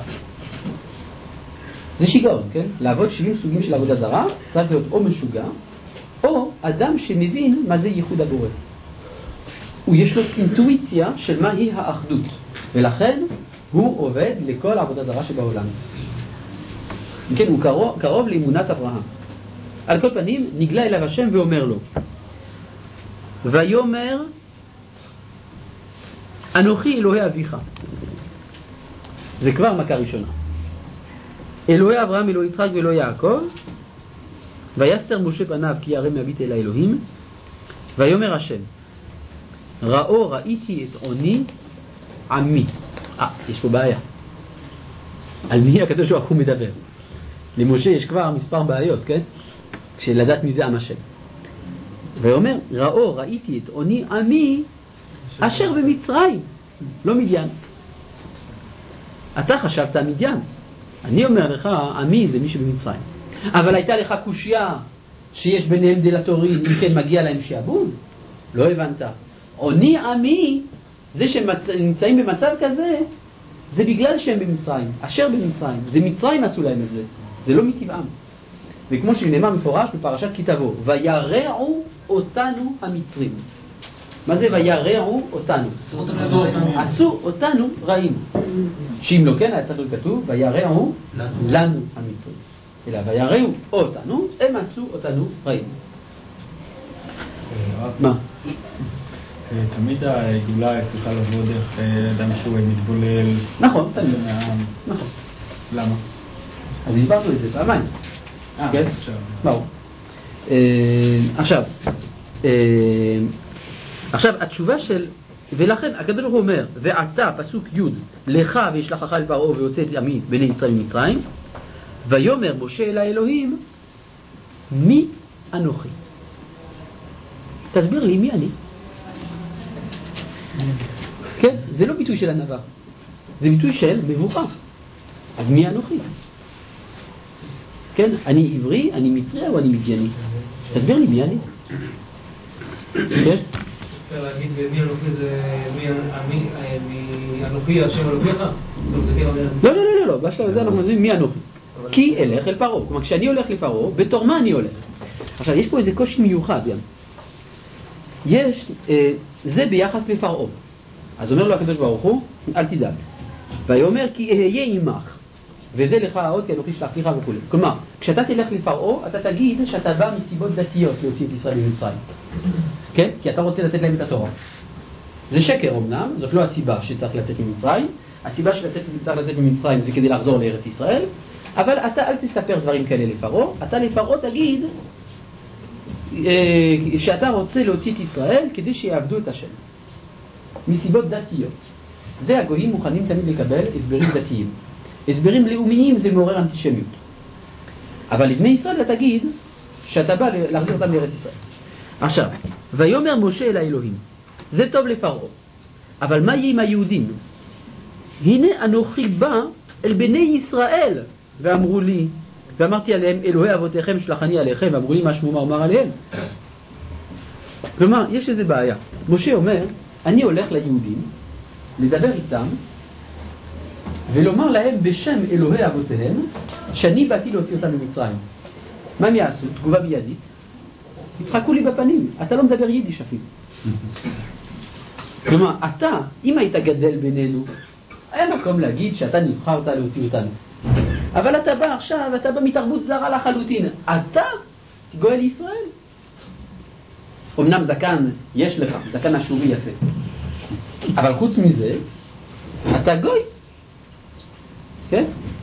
Speaker 1: זה שיגעון, כן? לעבוד שבעים סוגים של עבודה זרה, צריך להיות או משוגע, או אדם שמבין מה זה ייחוד הבורא. הוא יש לו אינטואיציה של מהי האחדות, ולכן הוא עובד לכל עבודה זרה שבעולם. כן, הוא קרוב, קרוב לאמונת אברהם. על כל פנים, נגלה אליו השם ואומר לו, ויאמר אנוכי אלוהי אביך. זה כבר מכה ראשונה. אלוהי אברהם, אלוהי יצחק ואלוהי יעקב. ויסתר משה פניו כי ירא מהביט אל האלוהים. ויאמר השם, ראו ראיתי את עוני עמי. אה, יש פה בעיה. על מי הקדוש ברוך הוא מדבר? למשה יש כבר מספר בעיות, כן? כשלדעת מי זה עם השם. ויאמר, ראו ראיתי את עוני עמי אשר במצרים, לא מדיין. אתה חשבת מדיין. אני אומר לך, עמי זה מי שבמצרים. אבל הייתה לך קושיה שיש ביניהם דלתורין, אם כן מגיע להם שיעבוד? לא הבנת. עוני עמי, זה שנמצאים במצב כזה, זה בגלל שהם במצרים, אשר במצרים. זה מצרים עשו להם את זה, זה לא מטבעם. וכמו שנאמר מפורש בפרשת כי תבוא, וירעו אותנו המצרים. מה זה וירעו אותנו? עשו אותנו רעים. שאם לא כן היה צריך להיות כתוב וירעו לנו המצרים. אלא וירעו אותנו, הם עשו אותנו רעים. מה?
Speaker 14: תמיד הגאולה צריכה לבוא דרך אדם שהוא מתבולל.
Speaker 1: נכון, תמיד. נכון.
Speaker 14: למה?
Speaker 1: אז הסברנו את זה פעמיים. כן? ברור. עכשיו, עכשיו התשובה של, ולכן הקדוש ברוך הוא אומר, ועתה פסוק י' לך וישלחך אל פרעה ויוצא את עמי בני ישראל ממצרים, ויאמר משה אל האלוהים, מי אנוכי? תסביר לי מי אני. כן, זה לא ביטוי של ענווה, זה ביטוי של מבוכה. אז מי אנוכי? כן, אני עברי, אני מצרי או אני מדייני? תסביר לי מי אני. כן?
Speaker 7: אפשר להגיד מי אנוכי זה... מי אנוכי השם אלוקיך?
Speaker 1: לא, לא, לא, לא, בשלב הזה אנחנו מזמינים מי אנוכי. כי אלך אל פרעה. כלומר, כשאני הולך לפרעה, בתור מה אני הולך? עכשיו, יש פה איזה קושי מיוחד גם. יש, אה, זה ביחס לפרעה. אז אומר לו הקדוש ברוך הוא, אל תדאג. ויאמר כי אהיה עמך, וזה לך האות כי אנוכי שלחתיך וכו'. כלומר, כשאתה תלך לפרעה, אתה תגיד שאתה בא מסיבות דתיות להוציא את ישראל ממצרים. כן? כי אתה רוצה לתת להם את התורה. זה שקר אמנם, זאת לא הסיבה שצריך לצאת ממצרים. הסיבה שצריך לצאת ממצרים זה כדי לחזור לארץ ישראל. אבל אתה אל תספר דברים כאלה לפרעה, אתה לפרעה תגיד אה, שאתה רוצה להוציא את ישראל כדי שיעבדו את השם. מסיבות דתיות. זה הגויים מוכנים תמיד לקבל הסברים דתיים. הסברים לאומיים זה מעורר אנטישמיות. אבל לבני ישראל אתה תגיד שאתה בא להחזיר אותם לארץ ישראל. עכשיו, ויאמר משה אל האלוהים, זה טוב לפרעה, אבל מה יהיה עם היהודים? הנה אנוכי בא אל בני ישראל, ואמרו לי, ואמרתי עליהם, אלוהי אבותיכם שלחני עליכם, ואמרו לי מה שמו מה אומר עליהם. כלומר, יש איזה בעיה. משה אומר, אני הולך ליהודים, לדבר איתם, ולומר להם בשם אלוהי אבותיהם, שאני באתי להוציא אותם ממצרים. מה הם יעשו? תגובה מיידית. יצחקו לי בפנים, אתה לא מדבר יידיש אפילו. כלומר, אתה, אם היית גדל בינינו, היה מקום להגיד שאתה נבחרת להוציא אותנו. אבל אתה בא עכשיו, אתה בא מתרבות זרה לחלוטין. אתה גואל ישראל. אמנם זקן יש לך, זקן אשורי יפה. אבל חוץ מזה, אתה גוי. כן?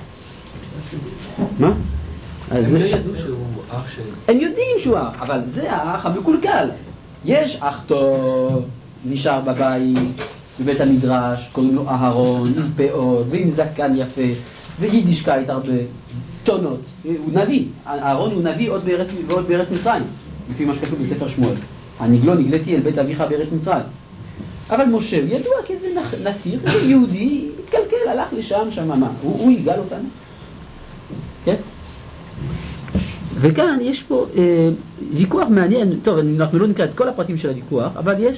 Speaker 1: מה?
Speaker 3: הם לא ידעו שהוא אח של...
Speaker 1: הם יודעים שהוא אח, אבל זה האח המקולקל. יש אח טוב, נשאר בבית, בבית המדרש, קוראים לו אהרון, עם פאות, ועם זקן יפה, ויידישקייט הרבה, טונות. הוא נביא. אהרון הוא נביא עוד בארץ, ועוד בארץ מצרים, לפי מה שכתוב בספר שמואל. הנגלו נגלתי אל בית אביך בארץ מצרים. אבל משה ידוע כאיזה נסיך, איזה יהודי, התקלקל, הלך לשם, שם מה? הוא, הוא יגאל אותנו. כן? וכאן יש פה אה, ויכוח מעניין, טוב, אנחנו לא נקרא את כל הפרטים של הוויכוח, אבל יש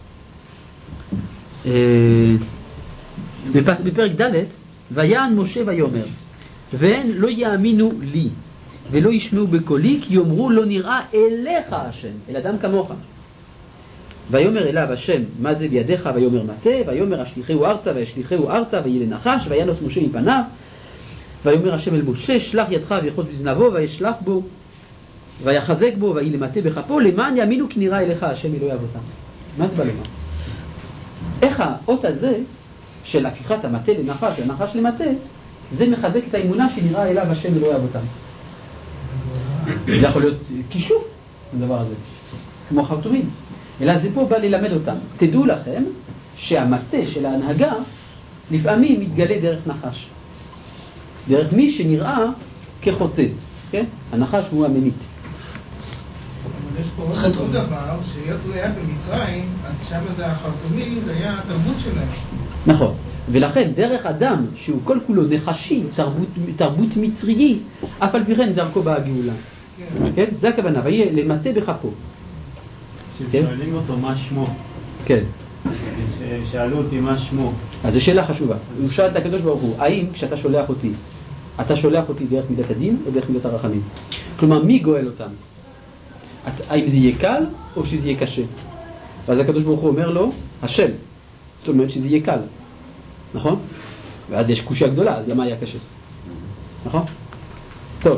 Speaker 1: אה, בפ, בפרק ד' ויען משה ויאמר, והן לא יאמינו לי ולא ישמעו בקולי, כי יאמרו לא נראה אליך השם, אל אדם כמוך. ויאמר אליו השם, מה זה בידיך? ויאמר מטה, ויאמר השליחהו ארצה, וישליחהו ארצה, ויהיה לנחש, וינוס משה מפניו. ויאמר השם אל משה, שלח ידך ויחוץ בזנבו, וישלח בו, ויחזק בו, ויהי למטה בכפו, למען יאמינו כי נראה אליך השם אלוהי אבותם. מה זה בא לומר? איך האות הזה של הפיכת המטה לנחש, והנחש למטה, זה מחזק את האמונה שנראה אליו השם אלוהי אבותם. זה יכול להיות כישוף, הדבר הזה, כמו חרטומים. אלא זה פה בא ללמד אותם. תדעו לכם שהמטה של ההנהגה לפעמים מתגלה דרך נחש. דרך מי שנראה כחוטא. כן? הנחש הוא המנית.
Speaker 16: אבל יש פה עוד דבר, שהיות הוא היה במצרים, אז שם זה החרטומים, זה היה התרבות שלהם.
Speaker 1: נכון. ולכן דרך אדם שהוא כל כולו נחשי, תרבות, תרבות מצריי, אף על פי כן דרכו באה הגאולה. כן. כן? זה הכוונה, ויהיה למטה בכפו.
Speaker 10: ששואלים אותו מה שמו.
Speaker 1: כן.
Speaker 10: שאלו אותי מה שמו.
Speaker 1: אז זו שאלה חשובה. הוא שאל את הקדוש ברוך הוא, האם כשאתה שולח אותי, אתה שולח אותי דרך מידת הדין או דרך מידת הרחמים? כלומר, מי גואל אותם? האם זה יהיה קל או שזה יהיה קשה? ואז הקדוש ברוך הוא אומר לו, השם. זאת אומרת שזה יהיה קל. נכון? ואז יש קושיה גדולה, אז למה היה קשה? נכון? טוב.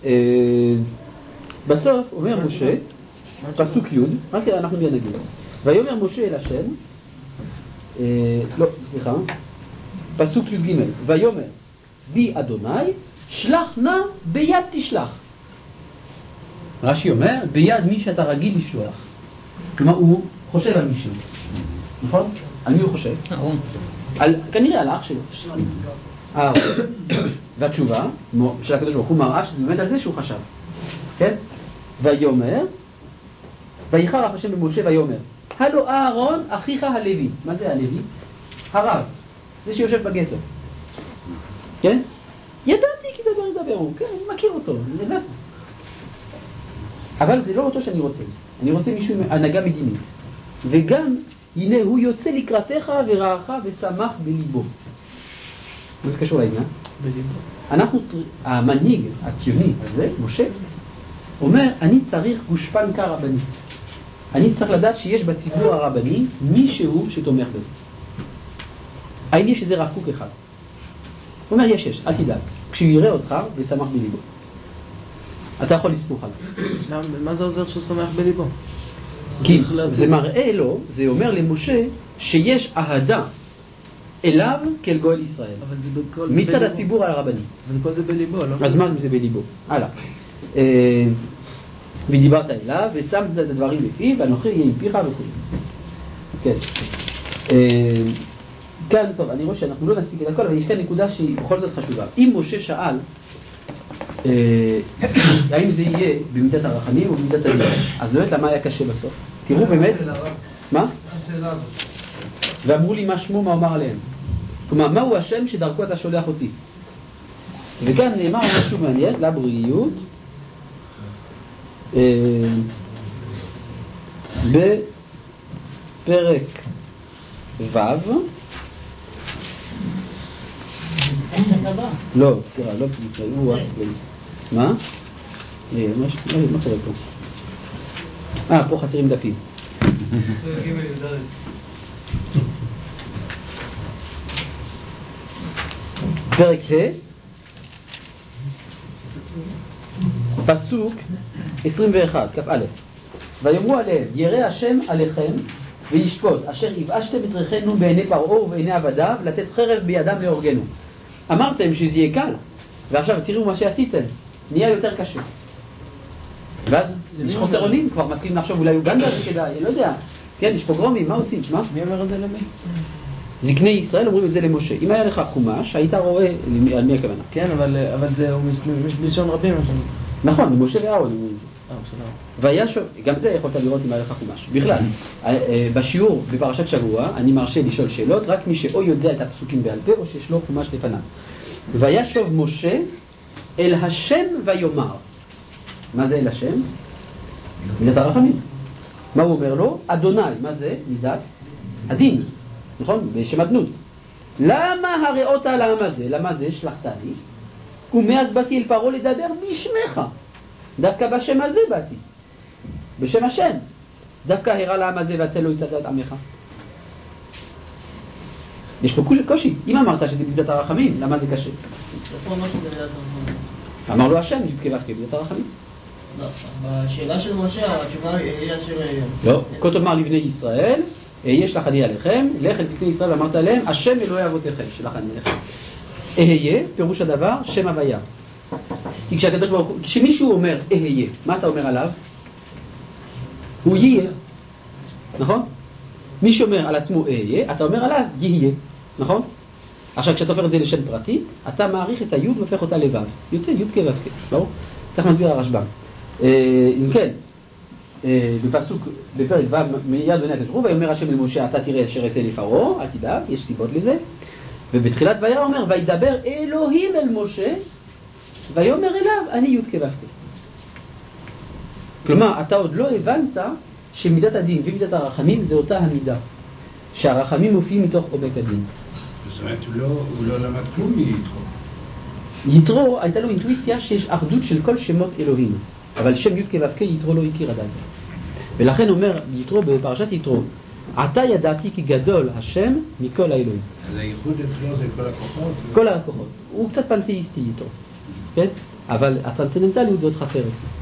Speaker 1: בסוף אומר משה, פסוק י', רק אנחנו מיד נגיד. ויאמר משה אל השם, אה, לא, סליחה, פסוק י' ג', ויאמר בי אדוני, שלח נא ביד תשלח. רש"י אומר, ביד מי שאתה רגיל לשלוח. כלומר, הוא חושב על מישהו. נכון? על מי הוא חושב? אהרון. על, כנראה על האח שלו. אהרון. והתשובה של הקדוש ברוך הוא מראה שזה באמת על זה שהוא חשב. כן? ויאמר, ויחר אף השם במשה ויאמר, הלו אהרון אחיך הלוי. מה זה הלוי? הרב. זה שיושב בגטו. כן? ידעתי כי דבר ידבר הוא. כן, אני מכיר אותו. ידעתי. אבל זה לא אותו שאני רוצה. אני רוצה מישהו עם הנהגה מדינית. וגם, הנה הוא יוצא לקראתך ורעך ושמח בליבו. זה קשור לעניין.
Speaker 2: בליבו.
Speaker 1: אנחנו, המנהיג הציוני הזה, משה, אומר, אני צריך גושפנקה רבנית. אני צריך לדעת שיש בציבור הרבני מישהו שתומך בזה. האם יש איזה רב קוק אחד? הוא אומר, יש, יש, אל תדאג. כשהוא יראה אותך ושמח בליבו. אתה יכול לסמוך עליו.
Speaker 2: מה זה עוזר שהוא שמח בליבו?
Speaker 1: כי זה מראה לו, זה אומר למשה, שיש אהדה אליו כאל גואל ישראל. מצד הציבור הרבני.
Speaker 2: אבל כל זה בליבו, לא?
Speaker 1: אז מה זה בליבו? הלאה. ודיברת אליו, ושמת את הדברים לפיו, ואנוכי יהיה עם פיך וכו'. כן. כאן, טוב, אני רואה שאנחנו לא נספיק את הכל, אבל יש כאן נקודה שהיא בכל זאת חשובה. אם משה שאל, האם זה יהיה במידת הרחמים או במידת הדין, אז לא יודעת למה היה קשה בסוף. תראו באמת, מה? ואמרו לי מה שמו, מה אומר עליהם. כלומר, מהו השם שדרכו אתה שולח אותי? וכאן נאמר משהו מעניין, לבריאות, בפרק ו' לא, תראה, לא הוא מה? מה קורה פה? אה, פה חסרים דפים. פרק ה' פסוק עשרים ואחת, כף א', ויאמרו עליהם, ירא השם עליכם וישפוט, אשר יבאשתם את ריחנו בעיני פרעה ובעיני עבדיו, לתת חרב בידם להורגנו. אמרתם שזה יהיה קל, ועכשיו תראו מה שעשיתם, נהיה יותר קשה. ואז יש חוסר אונים, כבר מתחילים לחשוב אולי אוגנדה זה כדאי, לא יודע, כן, יש פוגרומים, מה עושים? מה?
Speaker 2: מי אומר את זה למי?
Speaker 1: זקני ישראל אומרים את זה למשה. אם היה לך חומש, היית רואה על מי הכוונה.
Speaker 2: כן, אבל זה בלשון רבים.
Speaker 1: נכון, משה ואהרון אומרים את זה. וישוב, גם זה יכולת לראות אם היה לך חומש. בכלל, בשיעור בפרשת שבוע, אני מרשה לשאול שאלות, רק מי שאו יודע את הפסוקים בעל פה, או שיש לו חומש לפניו. וישוב משה אל השם ויאמר. מה זה אל השם? מידת הרחמים. מה הוא אומר לו? אדוני, מה זה? מידת הדין. נכון? בשם אדנות. למה הראות על העם הזה? למה זה? שלחתני. ומאז באתי אל פרעה לדבר בשמך. דווקא בשם הזה באתי. בשם השם. דווקא הראה לעם הזה והצל לא יצאת את עמך. יש פה קושי. אם אמרת שזה מידת הרחמים, למה זה קשה?
Speaker 15: איפה אמר שזה מידת הרחמים?
Speaker 1: אמר לו השם, יתקבח כמידת הרחמים.
Speaker 15: לא, בשאלה של משה, התשובה היא אשר...
Speaker 1: לא, כה תאמר לבני ישראל, אהיה שלחני עליכם, לך אל זקני ישראל ואמרת עליהם, השם אלוהי אבותיכם, שלחני עליכם. אהיה, פירוש הדבר, שם הוויה. כי כשהקדוש ברוך הוא, כשמישהו אומר אהיה, מה אתה אומר עליו? הוא יהיה, נכון? מי שאומר על עצמו אהיה, אתה אומר עליו יהיה, נכון? עכשיו כשאתה הופך את זה לשם פרטי, אתה מעריך את היוד והופך אותה לבב. יוצא יוד כבב כ, ברור? כך מסביר הרשב"ם. אם כן, בפסוק, בפרק ו' מיד עונה הקדוש ברוך הוא, ויאמר השם אל משה, אתה תראה אשר אעשה לפרעה, אל תדאג, יש סיבות לזה. ובתחילת ויה אומר, וידבר אלוהים אל משה, ויאמר אליו, אני י' כו' כ'. כלומר, אתה עוד לא הבנת שמידת הדין ומידת הרחמים זה אותה המידה. שהרחמים מופיעים מתוך עומק הדין.
Speaker 4: זאת אומרת, הוא לא, הוא לא למד כלום מיתרו.
Speaker 1: יתרו, הייתה לו אינטואיציה שיש אחדות של כל שמות אלוהים. אבל שם י' כו' כ' יתרו לא הכיר עדיין. ולכן אומר יתרו בפרשת יתרו, עתה ידעתי כי גדול השם מכל האלוהים.
Speaker 4: אז הייחוד אצלו זה כל הכוחות?
Speaker 1: כל הכוחות. הוא קצת פנתאיסטי יתרו. כן? אבל הטרנסצנדנטליות זה עוד חסר אצלו.